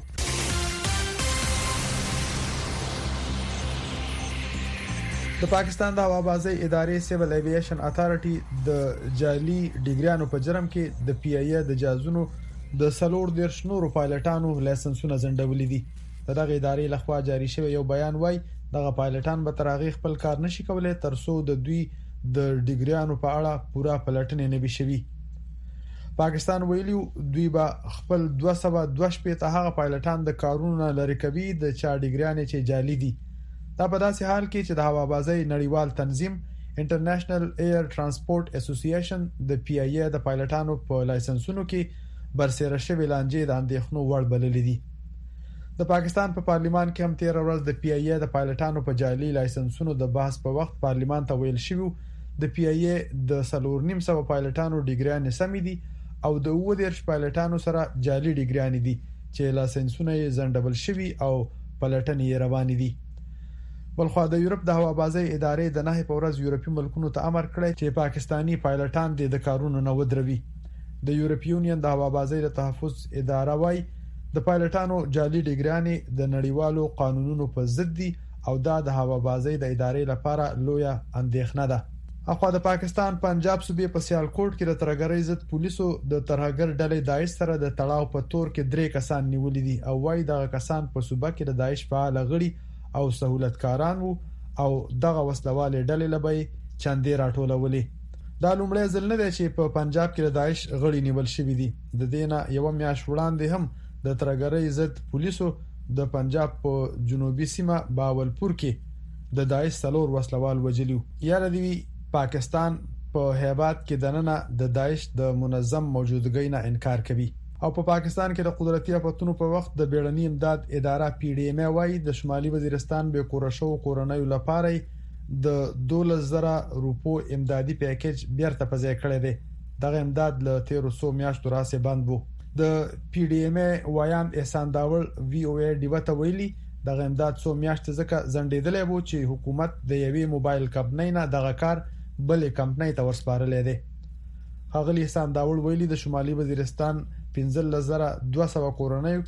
د پاکستان د هوابازۍ ادارې سیول ایوییشن اتھارټي د جعلي ډیګریانو په جرم کې د پی ای ای د جازونو د 14 نورو پایلټانو لایسنسونه ځنډولي دي. دغه ادارې لخوا جاری شوی یو بیان وایي دغه پایلټان به تر هغه خپل کار نشي کولای ترڅو د دوی د ډیګریانو په اړه پوره پلټنه نه وشي. پاکستان ویلي دوی به خپل 222 هغه پایلټان د کارونو لري کوي د چا ډیګریانې چې جعلي دي. دا په داسې حال کې چې د هوابازۍ نړیوال تنظیم انټرنیشنل ایر ترانسپورت اسوسییشن د پی ای ای د پایلټانو په لایسنسونو کې برسېره شوی لانجې د اندېښنو وړ بللې دي. د پاکستان په پارلیمان کې هم 13 ورځ د پی ای ای د پایلټانو په جعلي لایسنسونو د بحث په وخت پارلیمان ته ویل شوی د پی ای ای د 4.5 پایلټانو ډیګریان سمې دي او د 10 پایلټانو سره جعلي ډیګریان دي چې لایسنسونه یې ځنډول شوی او پلټنې روان دي. بلخو د یورپ د هوابازۍ ادارې د 9 ورځ یورپي ملکونو ته امر کړی چې پاکستانی پایلټان د کارونو نه ودروي. د یورپ یونین د هوابازۍ د تحفظ اداره وايي د پایلټانو جعلي ډیګریانې د نړیوالو قانونونو په ضد دي او دا د هوابازۍ د ادارې لپاره لویه اندېښنه ده. اخو د پاکستان پنجاب صوبې په سیالکوټ کې د ترهګرۍ ضد پولیسو د ترهګر ډلې داعش سره د تړاو په تور کې 3 کسان نیولي دي او وايي دغه کسان په صوبه کې د داعش فعال غړي او سہولتکاران وو او دغه وسلوالي ډلې لبې چاندې راټولولې. دا لومړی ځل نه دی چې په پنجاب کې د داعش غړي نیول شوي دي. د دینه یو میاشت وړاندې هم د ترهګرۍ ضد پولیسو د پنجاب په جنوبي سیمه باولپور کې د داعش 4 وسلوال وجلیو. یاره دی پاکستان په هیبات کې دننه د داعش د منظم موجودګۍ نه انکار کوي. او په پاکستان کې د قدرتي آفتونو په وخت د بیړني امداد اداره پی ډی ام ای وايي د شمالي وزیرستان به کورشو کورنۍ لپاره د 12,000 روپو امدادي پیکیج بیرته پځای کړی دی. دغه امداد له 1300 میاشتو راځي بند وو. د پی ډی ام ای وایان احسان داول وی او ای ډیوا ته ویلي دغه امداد 100 میاشتې ځکه ځنډېدلې وو چې حکومت د یوې موبایل کمپنۍ نه دغه کار بلې کمپنۍ ته ورسپارلې دی. ښاغلي احسان داول ویلي د شمالي وزیرستان 15,200 کورنیو کې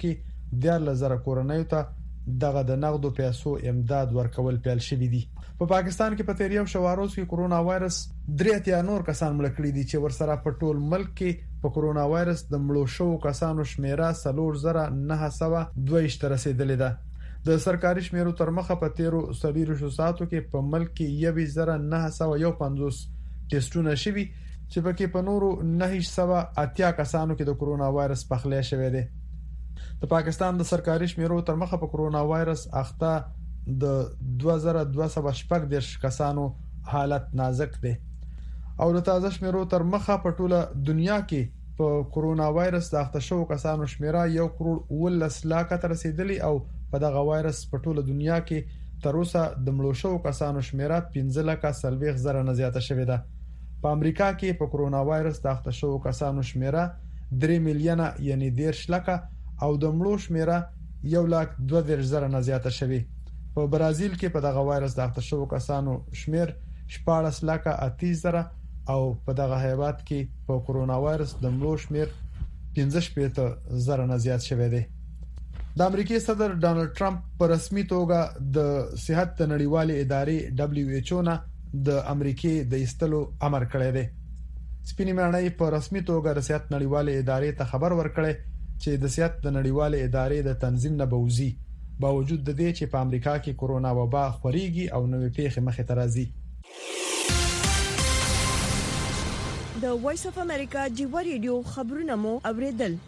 14,000 کورنیو ته دغه د نقدو پیسو امداد ورکول پیل شوی دی. په پاکستان کې په تیر یو شواروز کې کرونا وایرس 3 نور کسان مړ کړي دي چې ورسره په ټول ملک کې په کرونا وایرس د مړو شوو کسانو شمیره 3,922 رسیدلې ده. د سرکاري شمیرو تر مخه په تیرو 24 ساعتو کې په ملک کې 1,950 ټیسټونه شوي چې پکې په نورو 980 کسانو کې د کرونا وایرس پخلی شوی دی. د پاکستان د سرکاري شمیرو تر مخه په کرونا وایرس اخته د 2214 کسانو حالت نازک دی او د تازه شمیرو تر مخه په ټوله دنیا کې په کرونا وایرس د اخته شوو کسانو شمیره 1.19 لک ته رسیدلی او په دغه وایرس په ټوله دنیا کې تر اوسه د مړو شوو کسانو شمیره 15,000 نه زیاته شوې ده. په امریکا کې په کرونا وایرس د اخته شوو کسانو شمیره 3 میلیونه یعنی 10 لک او د مړو شمیره 1,02,000 نه زیاته شوې. په برازیل کې په دغه وایرس د اخته شوو کسانو شمیر 14,80,000 او په دغه هیواد کې په کرونا وایرس د مړو شمیر 15,000 نه زیات شوی دی. د امریکای صدر ډانلډ ټرمپ په رسمي توګه د صحت د نړیوالې ادارې WHO نه د امریکای د ایستلو امر کړی دی. سپینې مېرمنې په رسمي توګه د صحت نړیوالې ادارې ته خبر ورکړی چې د صحت د نړیوالې ادارې د تنظیم نه بوزي باوجود د دې چې په امریکا کې کرونا وبا خوريږي او نوې پیښې مخې ته راځي. د وایس اف امریکا جیو ریډیو خبرونه مو اوریدل.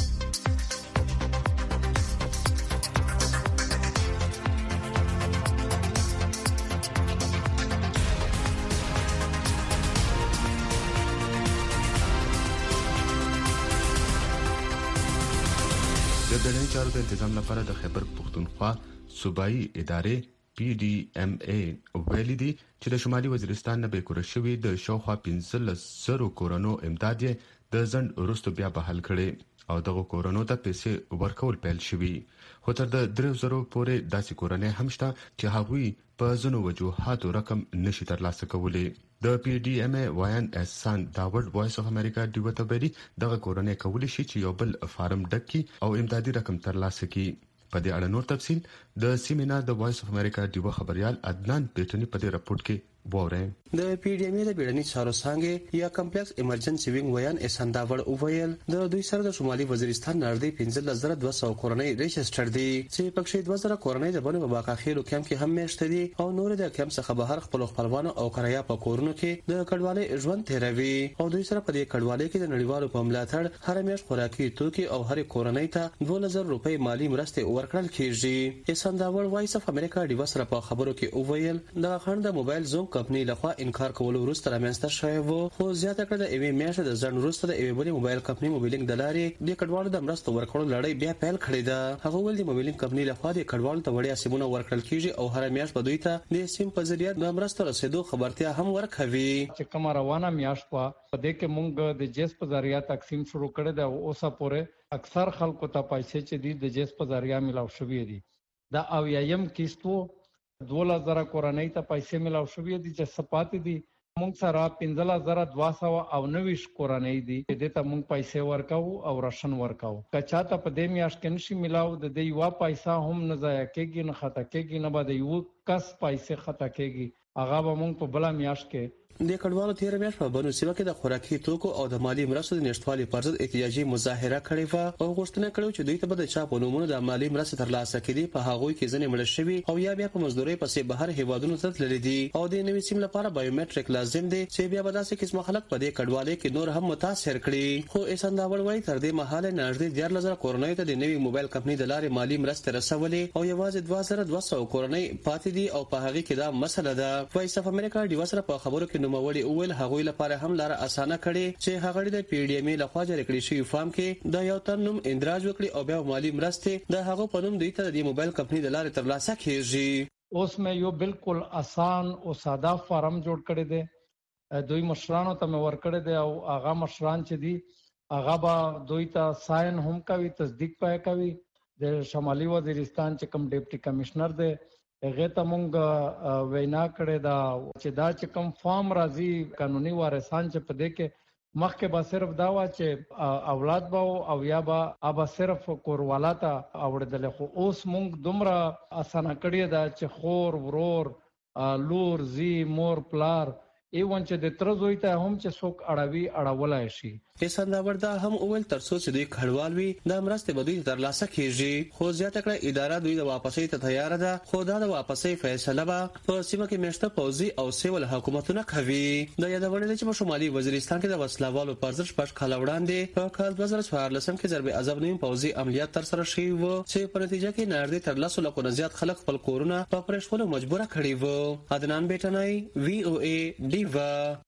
د بهرنی چارو د تنظیم لپاره د خیبر پختونخوا صوبایي ادارې PDMA ویلي دي چې د شمالي وزیرستان نه به کور شوی د شاوخوا 15,000 کورونو امداد د ځند وروسته بیا بحال کړي او دغه کورونو ته پیسې ورکول پیل شوی. خو تر د 3,000 پورې داسې کورنۍ هم شته چې هغوی په ځینو وجوهاتو رقم نشي ترلاسه کولی. د PDMA وایان احسان داوود وایس اف امریکا ډیو ته ویلي دغه کورنۍ کولی شي چې یو بل فارم ډکي او امدادي رقم ترلاسه کړي. په دې اړه نور تفصيل د سیمینار د وایس اف امریکا ډیو خبريال عدنان پیټنی په دې راپورټ کې وره. د PDMA د بیړني چارو څنګه یا کمپلیکس ایمرجنسي وینګ ویان احسان داوود اوویل د دوی سره د شمالي وزیرستان نړۍ 15,200 کورنۍ ريجستره دي چې پکې 2,000 کورنۍ د بنو په باخیرو کیمپ کې هم میشته دي او نور د کیمپ څخه بهر خپل خپلوانو او کریا په کورونو کې د کډوالۍ ژوند تیروي او دوی سره په دې کډوالۍ کې د نړیوالو په ملاتړ هر میاشت خوراکي توکي او هر کورنۍ ته 2,000 روپۍ مالی مرسته ورکړل کیږي. احسان داوود وایس اف امریکا ډیو سره په خبرو کې اوویل د خند موبایل زوم کمپنی لخوا انکار کول وروسته رامنځته شوی وو خو زیاته کړه د ایوي میاشت د ځن وروسته د ایوي بلی موبایل کمپنی موبایلینګ د لارې د کډوالو د مرستو ورکړو لړۍ بیا پیل کړې ده. هغه ول د موبایلینګ کمپنی لخوا د کډوالو ته وړیا سیمونه ورکړل کیږي او هر میاشت په دوی ته د سیم په ذریعہ د مرستو رسیدو خبرتیا هم ورکوي. چې کومه روانه میاشت په دې کې مونږ د جیس په ذریعہ تقسیم شروع کړی دا اوسه پورې اکثر خلکو ته پیسې چې د جیس په ذریعہ ملاو شوې دي. دا او یم کیستو 2,000 کورنۍ ته پیسې ملاو شوې دي چې سپاتې دي مونږ سره 15,290 کورنۍ دي چې د ته مونږ پیسې ورکاو او راشن ورکاو. کچا ته په دې میاشت کې نشي ملاو د دې یو پیسې هم نه ضایع کېږي نه خطا کېږي نه به یو کس پیسې خطا کېږي. هغه به مونږ په بل میاشت کې د کډوالو تیر میاشت په بنو سیمه کې د خوراکي توکو او د مالی مرستو د نشټوالي پر ضد احتجاجي مظاهره کړې و او غوښتنه کړې چې دوی ته به د چا په نومونو د مالی مرستې ترلاسه کړي په هغوی کې ځنې مړ شوي او یا بیا په مزدوري پسې بهر هیوادونو ته تللي دي او د نوې سیم لپاره بایومټریک لازم دي چې بیا به داسې قسم خلک په دې کډوالۍ کې نور هم متاثر کړي. خو احسان داوود وایي تر دې مهاله نږدې 14,000 کورنۍ ته د نوې موبایل کمپنی د لارې مالی مرستې رسولې او یوازې 2,200 کورنۍ پاتې دي او په هغه کې دا مسله ده. وایس اف امریکا ډیو سره په خبرو کې نوموړي اویل هغوی لپاره هم لار اسانه کړي چې هغه د PDMA لخوا جوړ کړی شوی فارم کې د یو تن نوم اندراج وکړي او بیا مالی مرستې د هغه په نوم دوی ته د موبایل کمپنی د لارې ترلاسه کیږي. اوس مې یو بالکل آسان او ساده فارم جوړ کړی دی. دوی مشرانو ته مې ورکړی دی او هغه مشران چې دي هغه به دوی ته ساين هم کوي تصدیق پای کوي. د شمالي وزیرستان چې کوم ډیپټي کمشنر دی هغه ته مونږ وینا کړې دا چې دا چې کوم فارم راځي قانوني وارثان چې په دې کې مخکې به صرف دا وا چې اولاد به او یا به ابا صرف کوروالا ته اوړدل، خو اوس مونږ دومره اسانه کړی دا چې خور ورور لور زی مور پلار ایون چې د تر زوی ته هم چې څوک اړوي اړولای شي. اسنداور دا هم اول ترڅو چې دوی کډوال وي د مرستې به دوی ترلاسه کیږي، خو زیاته کړه اداره دوی د واپسۍ ته تیار ده، خو دا د واپسۍ فیصله به په سیمه کې میشته پوځي او سیول حکومتونه کوي. د یادونه ده چې په شمالي وزیرستان کې د وسلوالو پر ضد شپږ کال وړاندې په کال 2014 کې ضرب عذاب نیم پوځي عملیات تر سره شوي وو چې په نتیجه کې نږدې تر 100 لکه زیات خلک خپل کورونه په پرېښودلو مجبور کړي وو. عدنان بیٹنای VOA دیوا.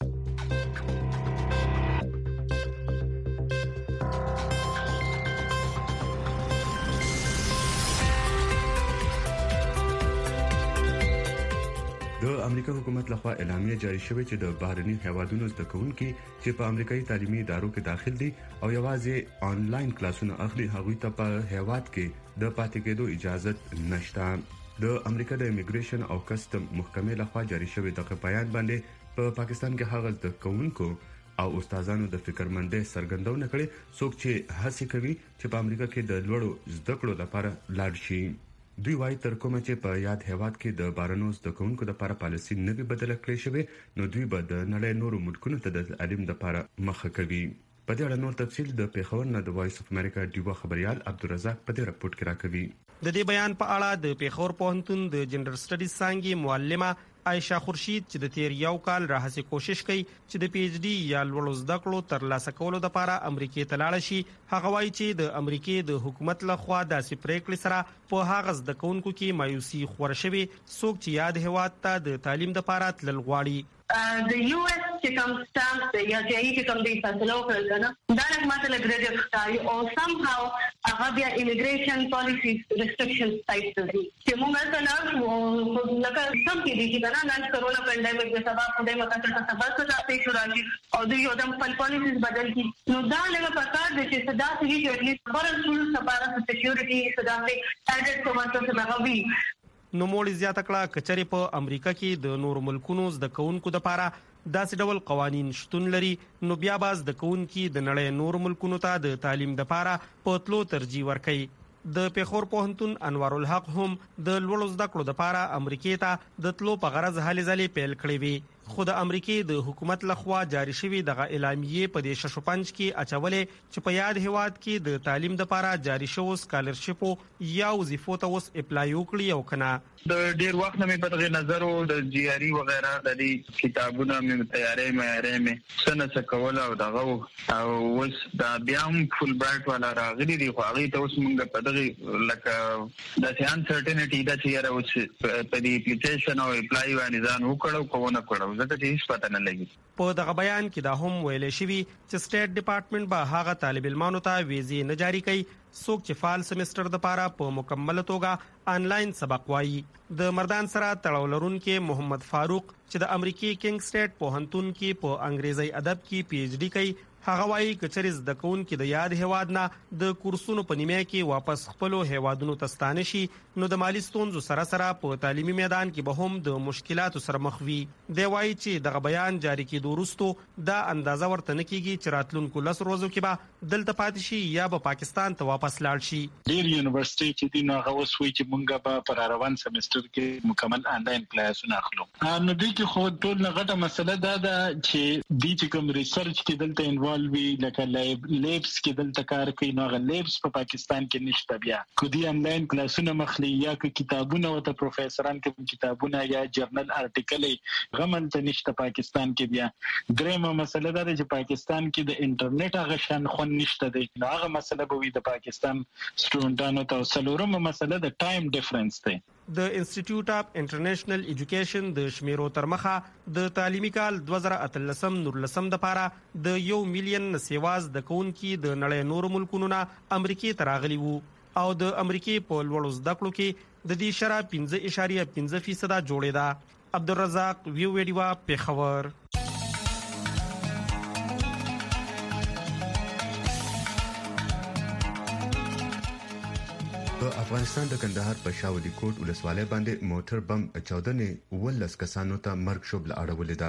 د امریکا حکومت لخوا اعلامیه جاری شوې چې د بهرني هیوادونو زده کوونکي چې په امریکایي تعلیمي ادارو کې داخل دي او یوازې آنلاین کلاسونه اخلي هغوی ته په هیواد کې د پاتې کېدو اجازه نشته. د امریکا د امیګریشن او کسټم محکمې لخوا جاری شوې دغه بیان باندې په پاکستان کې هغه زده کوونکو او استادانو د فکرمندۍ څرګندونه کړې څوک چې هڅه کوي چې په امریکا کې د لوړو زده کړو لپاره لاړ شي. دوی وايي تر کومه چې په یاد هیواد کې د بارنو زده کوونکو لپاره پالیسي نه وي بدله کړې شوې نو دوی به د نړۍ نورو ملکونو ته د تعلیم لپاره مخه کوي. په دې اړه نور تفصیل د پیښور نه د وایس اف امریکا ډیوا خبريال عبدالرزاق په دې راپورټ کې راکوي. د دې بیان په اړه د پیښور پوهنتون د جنډر سټډیز څانګې معلمه عائشہ خورشید چې د تیر یو کال راهسي کوشش کوي چې د پی ایچ ډي یا لوړو زده کړو ترلاسه کولو لپاره امریکای ته لاړ شي، هغه وایي چې د امریکای د حکومت لخوا داسې پریکړې سره په هغه زده کوونکو کې مایوسي خور شوي څوک چې یاد هیواد ته د تعلیم لپاره تلل غواړي. د یو اس چې کوم سټامپ یا چې ای کوم دی فیصله وکړل کنه دا لکه ماته لګرځي ښکاري او سم هاو هغه بیا امیګریشن پالیسی ریسټریکشن سایت دی چې موږ څنګه لکه سم کې دي چې دا نن کرونا پاندیمیک د سبب خدای مکه څخه سبب څه پیښ راځي او دوی یو دم خپل پالیسیز بدل کړي نو دا لکه پکار دي چې صدا سړي چې اټلیسټ فورن ټول سپاره سکیورټي صدا په اډټ کومه څه راغوي. نو مول زیاته کړه کچري په امریکا کې د نور ملکونو زده کوونکو لپاره داسې ډول قوانين شتون لري نو بیا باز د کوونکو د نړۍ نور ملکونو ته د تعلیم لپاره په تلو ترجیح ورکړي. د پیښور پوهنتون انوار الحق هم د لوړو زده کړو لپاره امریکای ته د تلو په غرض هلې ځلې پیل کړې وي، خو د امریکای د حکومت لخوا جاری شوی دغه اعلامیه په دې ششپنج کې اچولې چې په یاد هیواد کې د تعلیم لپاره جاری شوو سکالرشپ یا وظیفو ته اوس اپلای وکړي او کنه. د ډیر وخت نه په دغه نظر او د جی ار ای وغیرہ د دې کتابونو مې تیارې مې سنه کول او دغه او اوس دا بیا هم فول برایټ والا راغلي دي خو هغه ته اوس موږ په دغه لکه د انسرټینټی دا چې یاره اوس په دې اپلیکیشن او اپلای باندې ځان وکړو کوونه کړو زه ته هیڅ پته نه لګي. په دغه بیان کې دا هم ویل شوی چې سټیټ ډپارټمنټ به هغه طالب علمانو ته ویزې نه جاری کوي څوک چې فال سمستر د لپاره په مکمل توګه آنلاین سبق وایي. د مردان سره تړاو لرونکي محمد فاروق چې د امریکای کینګ سټیټ پوهنتون کې په انګریزي ادب کې پی ایچ ډي کوي، هغه وایي کچري زده کوونکي د یاد هیواد نه د کورسونو په نیمه کې واپس خپل هیوادونو ته ستانه شي نو د مالی ستونزو سره سره په تعلیمي میدان کې به هم د مشکلاتو سره مخ وي. دی وایي چې دغه بیان جاری کېدو وروسته دا اندازه ورته نه کیږي چې راتلونکو 10 ورځو کې به دلته پاتې شي یا به پاکستان ته واپس لاړ شي. ډیر یونیورسيټي چې دین هغه اوس وایي چې مونږ به پر روان سمستر کې مکمل آنلاین کلاسونه اخلو. نو دې کې خو ټول غټه مسله دا ده چې دې چې کوم ریسرچ کې دلته انوالو وي لکه لیبس کې دلته کار کوي نو هغه لیبس په پاکستان کې نشته، بیا کو دي آنلاین کلاسونه مخلي یا کتابونه او ته پروفیسوران کې کتابونه یا جرنل ارټیکل غمن ته نشته پاکستان کې. بیا درېمه مسله دا ده چې پاکستان کې د انټرنیټ هغه شان خون نشته دی نو هغه مسله به وي د پاکستان سټوډنټانو ته. څلورمه مسله د ټایم ډیفرنس دی. د انسټیټیوټ اف انټرنیشنل ایجوکیشن د شمیرو تر مخه د تعلیمي کال 2013 د لپاره د 1 میلیون نسیواز د کونکي د نړۍ نور ملکونو نه امریکای ته راغلي وو او د امریکای په لوړو زده کړو کې د دې شرح 5.5% جوړې ده. عبدالرزاق ویو ویډیوا پیښور. په افغانستان د کندهار په شاولي کوټ ولسوالۍ باندې موټر بم 14 کسانو ته مرګ شوبله اړولې ده.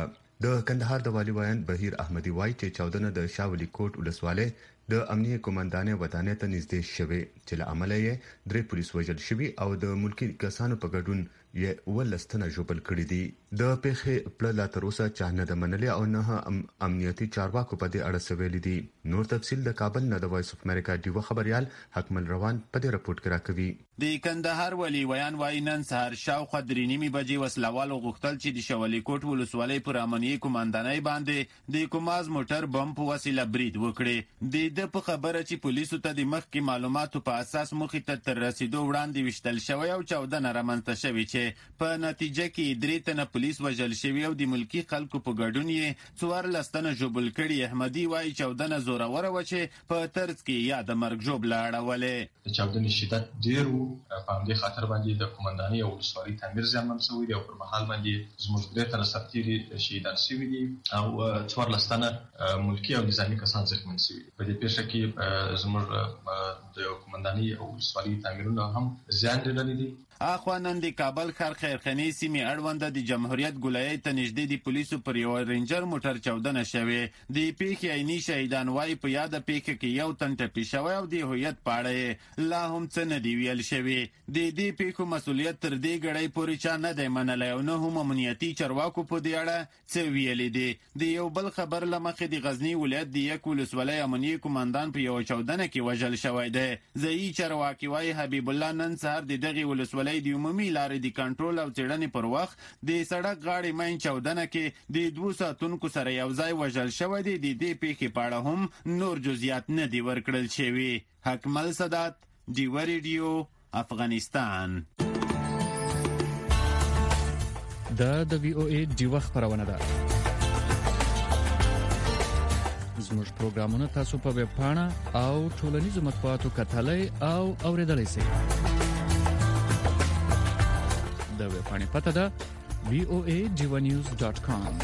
د کندهار د والی وایان بهیر احمدي وای چې 14 د شاولی کوټ ولسوالۍ د امنیه کمانډانې ودانې ته نږدې شوه چې له عمله یې 3 پولیس وژل شوي او د ملکی کسانو په ګډون یې ولستنه جوړل کړی دي د پیښې په لا تر اوسه چانه د منلې او نه امنیتي چارواکو په دې اړه سویل دي. نور تفصيل د کابل نه د وایس اف امریکا دیو خبريال حکمل روان په دې رپورت کې راکوي. د کندهار ولی ویان واینن سهار شاوخوا 3:30 بجې وسلوالو غوښتل چې د شولي کوټ ولسوالۍ پر امنیه کمانډانۍ باندې د کوماز موټر بم په وسیله برید وکړي. د په خبره چې پولیسو ته د مخکې معلوماتو په اساس مخې ته تر رسیدو وړاندې وشتل شوی او 14 رامنځته شوی چې په نتیجه کې 3 تنه پولیس وژل شوی او د ملکی خلکو په ګډون یې 14 تنه جوړل کړي. احمدي وايي 14 زورور و چې په طرز کې یا د مرګ جوړ لاړولې. 14 شدت ډیر په همدې خاطر باندې د کمانډانۍ او ولسوالۍ تعمیر زیانمن شوی دی او پر مهال باندې زموږ درې تنه سرتیري شهیدان شوي دي او 14 تنه ملکی او نظامی کسان زخمي شوي دي. په دې پیښه کې زموږ د کمانډانۍ او ولسوالۍ تعمیرونه هم زیان لیدلی دي. اخوا نن د کابل ښار خیرخانې سیمې اړونده د جمهوریت ګولایي ته نږدې د پولیسو پر یو رینجر موټر 14 شوی. د پیښې عیني شهیدان وايي په یاد پیښه کې یو تن ټپي شوی او د هویت په اړه لا هم څه نه دی ویل شوی. د دې پیښو مسؤلیت تر دې غړی پورې چا نه دی منلی او نه هم امنیتي چارواکو په دې اړه څه ویلي دي. د یو بل خبر له مخې د غزنی ولایت د یک ولسوالۍ امنیه کمانډان په یو 14 کې وژل شوی دی. ځایي چارواکي وايي حبیب الله نن سهار د دغې ولسوالۍ د عمومي لارې د کنټرول او څېړنې پر وخت د سړک غاړې مین 14 کې د 2 ساتونکو سره یو ځای وژل شوی دی. د دې پیښې په اړه هم نور جزئیات نه دي ورکړل شوي. حکمل سادات ډیو ریډیو افغانستان. د وی او ای ډیو خبرونه ده. زموږ پروګرامونه تاسو په ویب پاڼه او ټولنیزو مطبوعاتو کتلای او اوریدلای شئ. د ویب پاڼې پته ده voajivanews.com.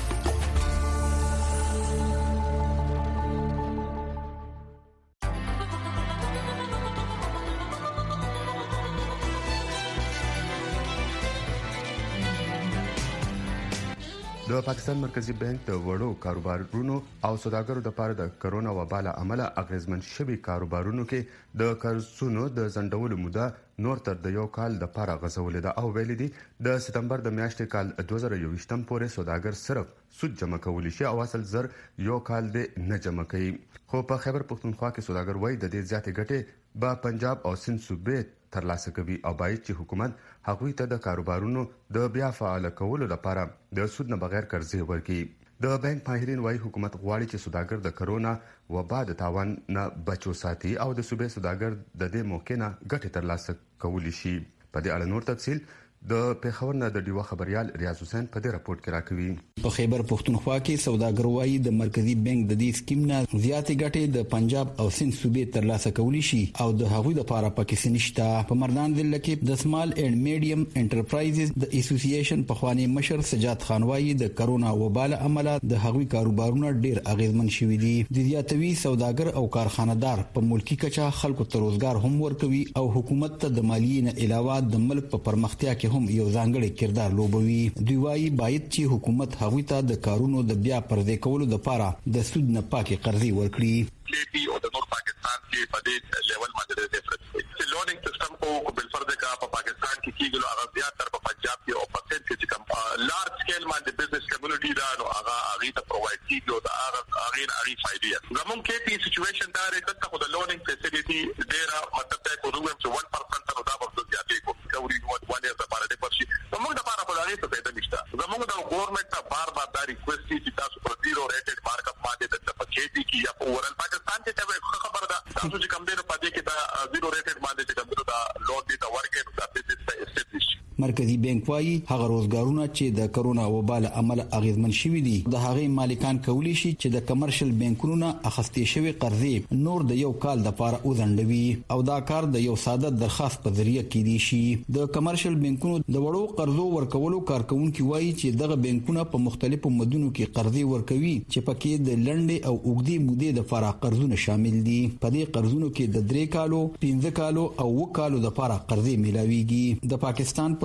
د پاکستان مرکزی بانک د وړو کاروبارونو او سوداګرو لپاره د کرونا وبا له امله اغیزمن شوي کاروبارونو کې د قرضونو د ځنډولو موده نور تر د یو کال د پاره غځولې ده او ویلي دي د سپتمبر د میاشتې کال 2021 پورې سوداګر صرف سود جمع کولی شي او اصل زر یو کال د نه جمع کوي. خو په خیبر پختونخوا کې سوداګر وایي د دې زیاتې ګټې په پنجاب او سند صوبې ترلاسه کوي او باید چې حکومت هغوی ته د کاروبارونو د بیا فعال کولو لپاره د سود نه بغیر قرضې ورکړي. د بانک ماهرین وايي حکومت غواړي چې سوداګر د کرونا وبا د تاوان نه بچو ساتي او د صوبې سوداګر د دې موقع نه ګټه ترلاسه کولی شي. په دې اړه نور تفصيل د پیښور نه د ډیو خبريال ریاض حسین په دې راپورټ کې راکوي. په خیبر پختونخوا کې سوداګر وايي د مرکزی بانک د دې سکیم نه زیاتې ګټې د پنجاب او سند صوبې ترلاسه کولی شي او د هغوی لپاره پکې نشته. په مردان ضلع کې د سمال اینڈ میډیم انټرپرایزز د اسوسییشن په خوانی مشر سجاد خان وايي د کرونا وبا له امله د هغوی کاروبارونه ډیر اغیزمن شوي دي. د زیاتوي سوداګر او کارخانه‌دار په ملکی کچه خلکو ته روزګار هم ورکوي او حکومت ته د مالیې نه علاوه د ملک په پرمختیا کې هم یو ځانګړی کردار لوبوي. دوی وايي باید چې حکومت هغوی ته د کارونو د بیا پرځای کولو لپاره د سود نه پاکي قرضې ورکړي. او د نور پاکستان کې په دې لیول باندې ډیفرنس لونینګ سیستم کو بل فرض کا په پاکستان کې کیږي هغه زیات تر په پنجاب کې او په سند کې کوم لارج سکیل باندې بزنس کمیونټي دا نو هغه ته پرووایډ کیږي او دا هغه فائدې زموږ کې په سچويشن دا رته خو د لونینګ فیسیلیټي ډیره مطلب ته کوو چې 1% تر دا ورته زیاتې کو کوي ونه لپاره د پرشي زموږ لپاره په لارې ته پیدا نشته. زموږ د ګورنمنت ته بار دا ریکوست چې تاسو پر زیرو ریټډ مارک اپ باندې د پکېټي کې یا په اورل پاکستان کې خبر ده تاسو چې کوم دینه پاتې کې دا زیرو ریټډ باندې چې کوم دا لون دي دا ورکې دا بزنس اسټابلیش. مرکزی بانک وايي هغه روزګارونه چې د کرونا وبا له امله اغیزمن شوي دي د هغه مالکان کولی شي چې د کمرشل بانکونو نه اخستې شوی قرضې نور د یو کال لپاره وزندوي او دا کار د یو ساده درخواست په ذریعہ کېدی شي. د کمرشل بانکونو د وړو قرضو ورکولو کارکونکو وايي چې دغه بانکونه په مختلفو مدونو کې قرضې ورکوي چې پکې د لنډې او اوږدې مودې لپاره قرضونه شامل دي. په دې قرضونو کې د 3 کالو 15 کالو او 2 کالو لپاره قرضې ملاويږي. د پاکستان په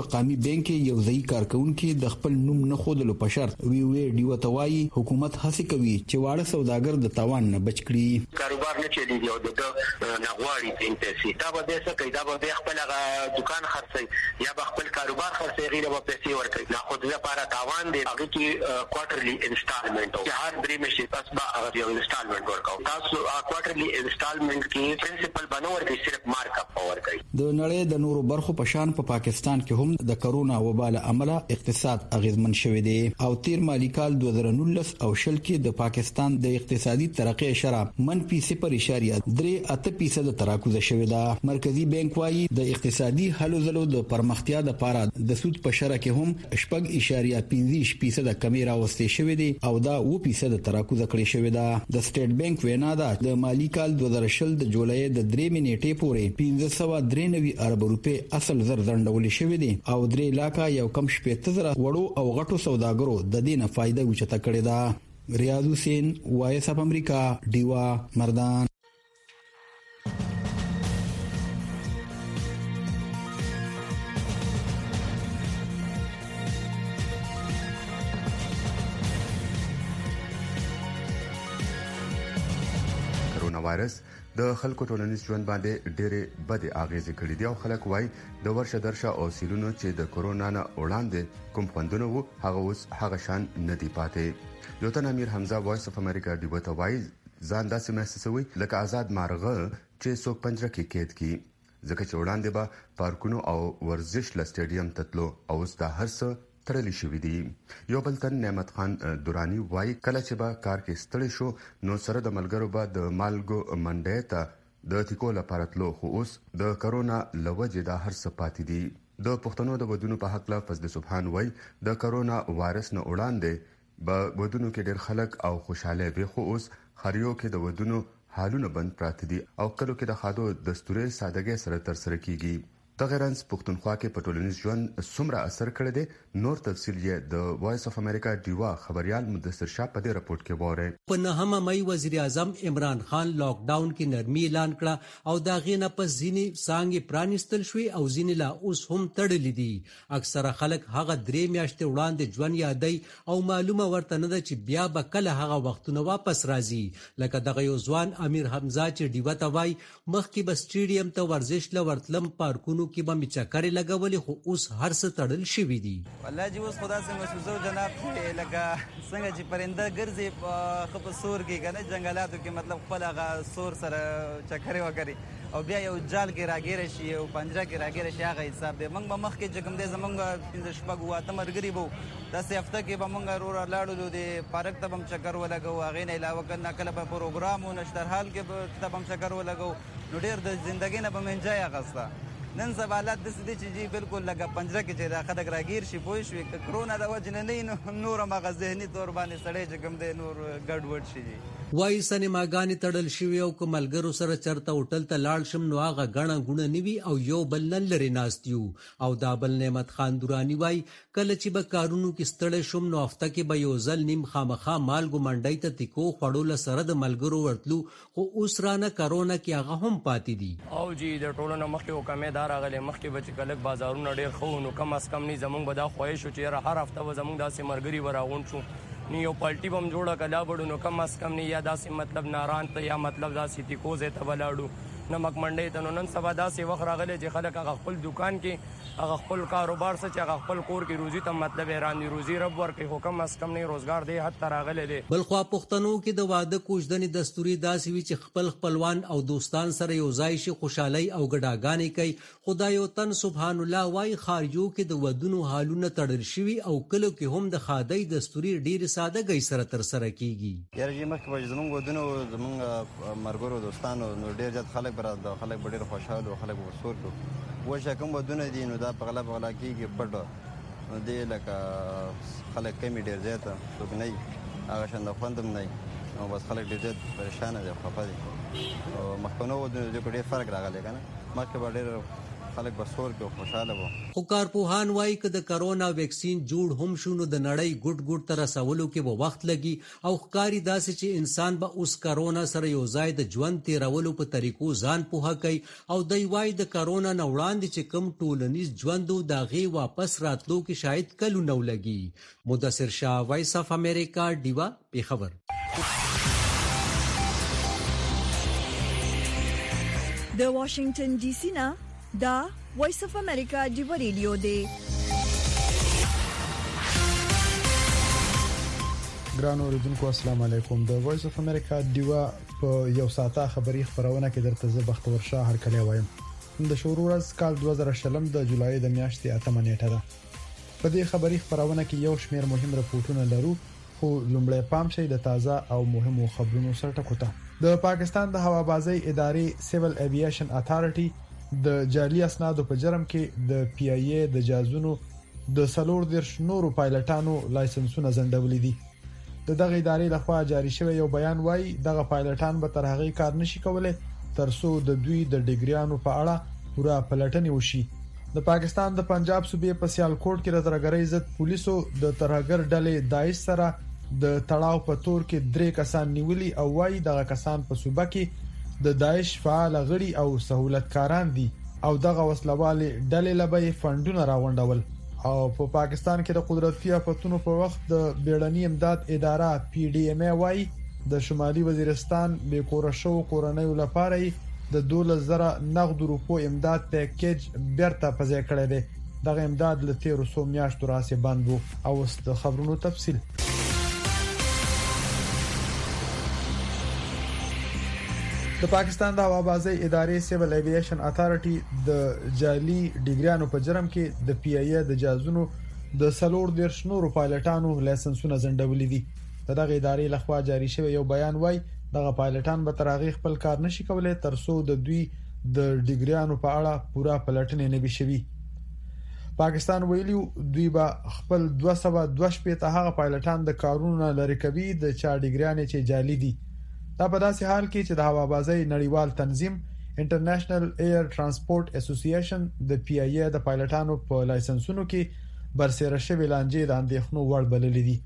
په قامي بانک یو ځای کارکونکو د خپل نوم نه خودلو په شرط وی ډیو توای حکومت هڅه کوي چې واړه سوداګر د تاوان نه بچ کړي. کاروبار نه چلیږي او د نغواړي په پیسې دا به څه کوي، دا به خپل دکان خرڅي یا به خپل کاروبار خرڅي غیر به پیسې ورکړي. نه خود لپاره تاوان دی هغه کې کوارټرلی انسټالمنت او هر درې میاشتې پس به یو انسټالمنت ورکاو. تاسو کوارټرلی انسټالمنت کې پرنسپل بنور کې صرف مارک اپ ورکړي. د نړۍ د نورو برخو په شان په پاکستان کې هم د کرونا وبا له امله اقتصاد اغیزمن شوی دی او تیر مالی کال 2019 او شل کې د پاکستان د اقتصادي ترقۍ شرح -0.38% تراکوزه شوې ده. مرکزی بانک وايي د اقتصادي هلو ځلو د پرمختیا لپاره د سود په شرح کې هم 0.15% کمی راوستي شوې دي او دا 0% تراکوزه کړې شوې ده. د سټیټ بانک وینا ده د مالی کال 2020 د جولای د 3 نیټې پورې 1593 ارب روپے اصل زر ځنډول شوې دي او 3 لک یو کم 70,000 وړو او غټو سوداګرو د دې نه فائدہ وچته کړې ده. ریاض حسین وایس اپ امریکا دیوا مردان. کرونا وایرس د خلکو ټولنیز ژوند باندې ډېرې بدې اغیزې کړې دي او خلک وایي د ورشه درشه او سیلونو چې د کرونا نه وړاندې کوم خوندونه وو هغه اوس هغه شان نه دي پاتې. یو تن امیر حمزه وایس اف امریکا دیو ته وایي ځان داسې محسوسوي لکه آزاد مارغه چې څوک پنجره کې قید کی ځکه چې وړاندې به پارکونو او ورزش ل سټیډیم تتلو او اوس دا هر څه تړلې شوې دي. یو بل تن نعمت خان دورانی وایي کله چې به کار کې ستړي شو نو سره د ملګرو به د مالګو منډې ته د تیکو لپاره تلو خو اوس د کرونا لوجې دا هر څه پاتې دي. د پښتنو د ودونو په حق لا فضل سبحان وایي د کرونا وایرس نه وړاندې به ودونو کې ډېر خلک او خوشاله وي خو اوس خریو کې د ودونو حالونه بند پراته دي او کلو کې د خادو دستوري سادهګۍ سره تر سره کیږي. د غیرانس پښتونخوا کې په ټولنیز ژوند څومره اثر کړی دی نور تفصیل یې د وایس اف امریکا دیوا خبريال مدثر شاه په دې رپورت کې واره. په 9 مې وزیر اعظم عمران خان لاک ډاون کې نرمي اعلان کړه او دا غینه په ځینی څنګه پرانستل شوې او ځینی لا اوس هم تړلې دي. اکثره خلک هغه 3 میاشتې وړاندې ژوند یادای او معلومه ورته نه ده چې بیا به کله هغه وختونه واپس راځي. لکه دغه یو ځوان امیر حمزه چې دیوا ته وای مخکې بس سټیډیم ته ورزش لورتلم پارکونو کې به می چکرې لګولې خو اوس هر څه تړل شوی دي. والله جی اوس خدا څنګه محسوسو جناب لکه څنګه چې پرنده ګرځي په سور کې کنه جنگلاتو کې مطلب خپل هغه سور سره چکرې وکړي او بیا یو جال کې راګیر شي او پنجره کې راګیر شي هغه حساب دی. موږ به مخکې چې کوم دی زمونږ 15 واته مرګري وو داسې هفته کې به موږ رور لاړو د پارک ته هم چکر ولګو هغه نه علاوه کله کله په پروګرام او نشترحال کې ته هم چکر ولګو نو ډېر د ژوندۍ نه به منځای اغستا. نن سوالات د سدي چې جی بالکل لګه پنجره کې چې راخه د راګیر شي پوي شو ک کرونا د وجه نه نور مغه ذهني تور باندې سړی چې کوم دی نور ګډوډ شي. وای سینماګانې تړل شوی او کوملګرو سره چرته هوټل ته لاړ شم نو هغه غڼه غونه نیوي او یو بل نن لري ناستیو او دا بل نعمت خان دورانی وای کله چې به کارونو کې ستړی شم نو هفته کې به یو ځل نیم خامخا مالګو منډای ته تکو خړول سره د ملګرو ورتلو خو اوس رانه کرونا کې هغه هم پاتې دي. او جی د ټولنه مخکې حکومت راغله مخکې بچ کلک بازارونه ډېر خو نو کم اس کم نه زمونږ به دا خوښ شو چې هر هفته و زمونږ داسې مرګري وراغون شو نو یو پالټي بم جوړه کلا بډو نو کم اس کم نه یا داسې مطلب ناران ته یا مطلب داسې تیکوزه ته ولاړو نمک منډې ته نن سبا داسې وخت راغلی چې خلک هغه خپل دکان کې هغه خپل کاروبار څه چې هغه خپل کور کې روزي ته مطلب ایرانی روزي رب ورکې حکم اس کم نه روزګار دی حد تر راغلی دی. بل خو پښتنو کې د واده کوژدنې دستوري داسې وی چې خپل خپلوان او دوستان سره یو ځای شي خوشحالي او ګډاګانې کوي. خدای او تن سبحان الله وای خارجو کې د ودونو حالونه تړل شوی او کلو کې هم د خادای دستوري ډیر ساده گئی سره تر سره کیږي. یاره مخکې به زمونږ ودونو زمونږ مرګرو دوستانو نو ډیر ځات خلک براد خلک ډیر خوشاله او خلک ورسور کو وشه کوم ودونه دي نو دا په غلا کېږي پټ نو دی لکه خلک کمی ډېر زیاته څوک نه هغه شان د خوند هم نه نو بس خلک ډېر زیات پریشانه دي خفه دي او مخکنو ودونو کې ډېر فرق راغلی که نه مخکې به ډېر خلک به سور کې خوشاله وو. خو کارپوهان وایي چې د کرونا ویکسین جوړ هم شونو د نړۍ ګډ تر رسولو کې به وخت لګي او ښکاری داسې چې انسان به اوس کرونا سره یو ځای د ژوند تیرولو په طریقو ځان پوهه کوي او دوی وایي د کرونا نه وړاندې چې کوم ټولنیز ژوند و دغه واپس راتلو کې شاید کلو نو لګي. مدثر شاه، وایس اف امریکا، ډیوا، پیښور. د واشنگټن ډي سي نه دا وایس اف امریکا ډیوا ریډیو دی. ګران اوریدونکو السلام علیکم. د وایس اف امریکا ډیوا په یو ساعته خبری خبرونه کې درته زه بختور شاه هر کله وایم. د شروع ورځ کال 2020 د جولای د میاشتې 8 نیټه ده. په دې خبری خبرونه کې یو شمېر مهم راپورټونه لرو، خو لومړی پام شي د تازه او مهمو خبرونو سره ټکوته. د پاکستان د هوابازي ادارې سیول ایوییشن اتارټي د جعلي اسنادو په جرم کې د پی ای ای د جازونو د سلور درش نورو پایلټانو لایسنسونه ځنډولې دي. دغه ادارې لخوا جاری شوی یو بیان وایي دغه پایلټان به تر هغه کار نشي کولای ترڅو د دوی د ډیګریانو په اړه پوره پلټنه وشي. د پاکستان د پنجاب صوبې په سیالکوټ کې د ترهګرۍ ضد پولیسو د ترهګر ډلې داعش سره د تړاو په تور کې 3 کسان نیولي او وايي دغه کسان په صوبه کې د داعش فعال غړي او سہولتکاران دي او دغه وسلوالي ډلې لبې فندونه راغونډول. او په پاکستان کې د قدرتي آفتونو په وخت د بیړني امداد اداره پی ډی ام ای وايي د شمالي وزیرستان به کورشو کورنۍ لپاره د 12,000 نغد روپو امداد پیکیج بیرته پځای کړی دی. دغه امداد له 1300 میاشتو راځي بند وو. او د خبرونو تفصیل د پاکستان د هوابازي ادارې سیول ایوییشن اتارټي د جعلي ډیګریانو په جرم کې د پی ای ای د جازونو د سلور درش نورو پایلټانو لایسنسونه ځنډولې دي. دغه ادارې لخوا جاری شوی یو بیان وایي دغه پایلټان به تر هغه خپل کار نشي کولای ترڅو د دوی د ډیګریانو په اړه پوره پلټنه نه وشي. پاکستان ویلي دوی به خپل 222 هغه پایلټان د کارونو لری کوي د چا ډیګریانې چې جعلي دي. دا په داسې حال کې چې د هوابازي نړیوال تنظیم انټرنیشنل ایر ترانسپورت اسوسییشن د پی ای ای د پایلټانو په لایسنسونو کې برسېره شوی لانجې د اندېښنو وړ بللې دي.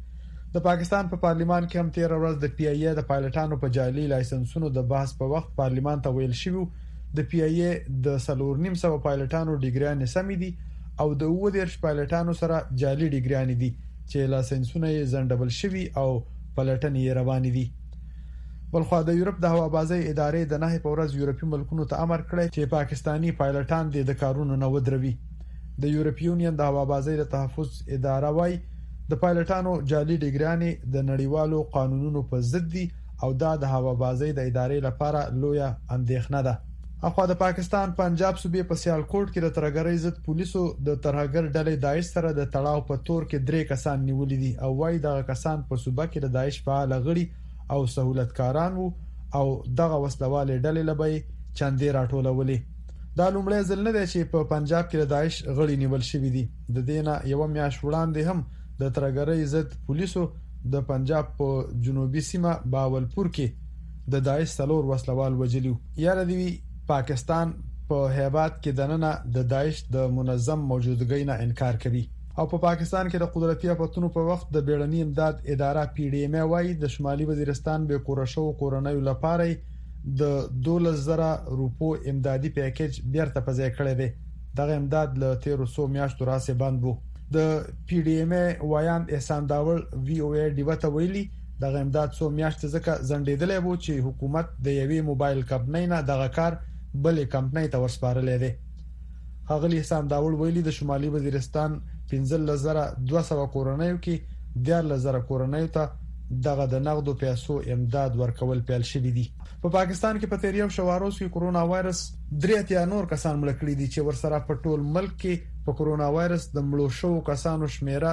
د پاکستان په پارلیمان کې هم 13 ورځ د پی ای ای د پایلټانو په جعلي لایسنسونو د بحث په وخت پارلیمان ته ویل شوی د پی ای ای د 3.5 پایلټانو ډیګریان سمې دي او د 10 پایلټانو سره جعلي ډیګریان دي چې لایسنسونه یې ځنډول شوی او پلټنې روان دي. بلخو د یورپ د هوابازي ادارې د نه په ورځ یورپي ملکونو ته امر کړی چې پاکستانی پایلټان د کارونو نه ودروي. د یورپ یونین د هوابازي د تحفظ اداره وايي د پایلټانو جعلي ډیګریانې د نړیوالو قانونونو په ضد دي او دا د هوابازي د ادارې لپاره لویه اندېښنه ده. اخو د پاکستان پنجاب صوبې په سیالکوټ کې د ترهګرۍ ضد پولیسو د ترهګر ډلې داعش سره د تړاو په تور کې 3 کسان نیولي دي او وايي دغه کسان په صوبه کې د داعش فعال غړي او سہولتکاران وو او دغه وسلواله ډلې لبې چاندې راټولولې. دا لومړی ځل نه دی چې په پنجاب کې د داعش غړي نیول شوی دي. د دینه یو میاشت وړاندې هم د ترهګرۍ ضد پولیسو د پنجاب په جنوبي سیمه باولپور کې د داعش سلور وسلوال وجلیو. یاره دی پاکستان په هیبات کې دننه د داعش د منظم موجودګۍ نه انکار کوي. او په پاکستان کې د قدرتي آفتونو په وخت د بیړني امداد اداره پی ډی ام ای وايي د شمالي وزیرستان به کورشو کورنۍ لپاره د 12,000 روپو امدادي پیکیج بیرته پځای کړی دی. دغه امداد له 1300 میاشتو راځي بند وو. د پی ډی ام ای وایان احسان داول وی او ای ډیوته ویلي دغه امداد څو میاشتې ځکه ځنډیدلې وو چې حکومت د یوې موبایل کمپنۍ نه دغه کار بلې کمپنۍ ته ورسپارلې دی. هغه احسان داول ویلي د شمالي وزیرستان 15,200 کورنۍ کې 10,000 کورنۍ ته دغه د نقدو پیسو امداد ورکول پیل شوی دی. په پاکستان کې په تیریو شواروس کې کرونا وایرس 3 نور کسان مړ کړي دي چې ورسره په ټول ملک کې په کرونا وایرس د مړو شو کسانو شمیره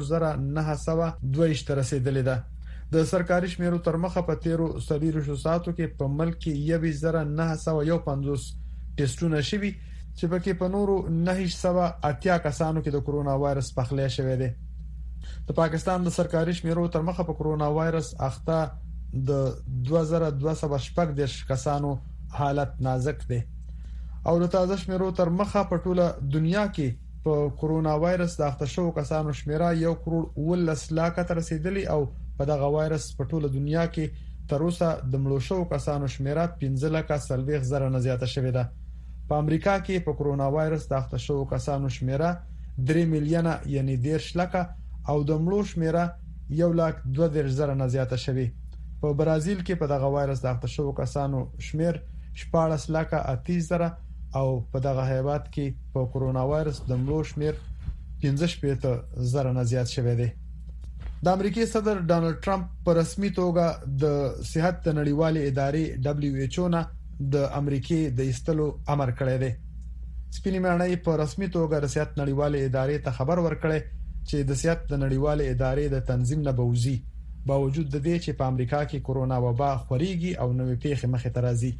3,922 رسیدلې ده. د سرکاري شمیرو تر مخه په 13 ساعتو کې په ملک کې 1,950 ټیسټونه شوي چې پکې په نورو 980 کسانو کې د کرونا وایرس پخلی شوی دی. د پاکستان د سرکاري شمیرو تر مخه په کرونا وایرس اخته د 2210 کسانو حالت نازک دی او د تازه شمیرو تر مخه په ټوله دنیا کې په کورونا وایرس د اخته شو کسانو شمیره 1.19 لک ته رسیدلی او په دغه وایرس په ټوله دنیا کې تر اوسه د مړو شو کسانو شمیره 15,000 نه زیاته شوې ده. په امریکا کې په کورونا وایرس د اخته شو کسانو شمیره 3 میلیونه یعنی 10 لک او د مړو شمیره 1,02,000 نه زیاته شوې. په برازیل کې په دغه وایرس د اخته شو کسانو شمیر 14,80,000 او په دغه هیواد کې په کورونا وایرس د مړو شمیر 15,000 نه زیات شوی دی. د امریکای صدر ډانلډ ټرمپ په رسمي توګه د صحت د نړیوالې ادارې WHO نه د امریکای د ایستلو امر کړی دی. سپینې مېرمنې په رسمي توګه د صحت نړیوالې ادارې ته خبر ورکړی چې د صحت د نړیوالې ادارې د تنظیم نه بوزي باوجود د دې چې په امریکا کې کورونا وبا خوريږي او نوې پیښې مخې ته راځي.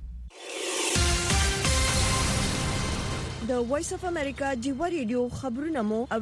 د وایس اف امریکا دی ریډیو خبرونه مو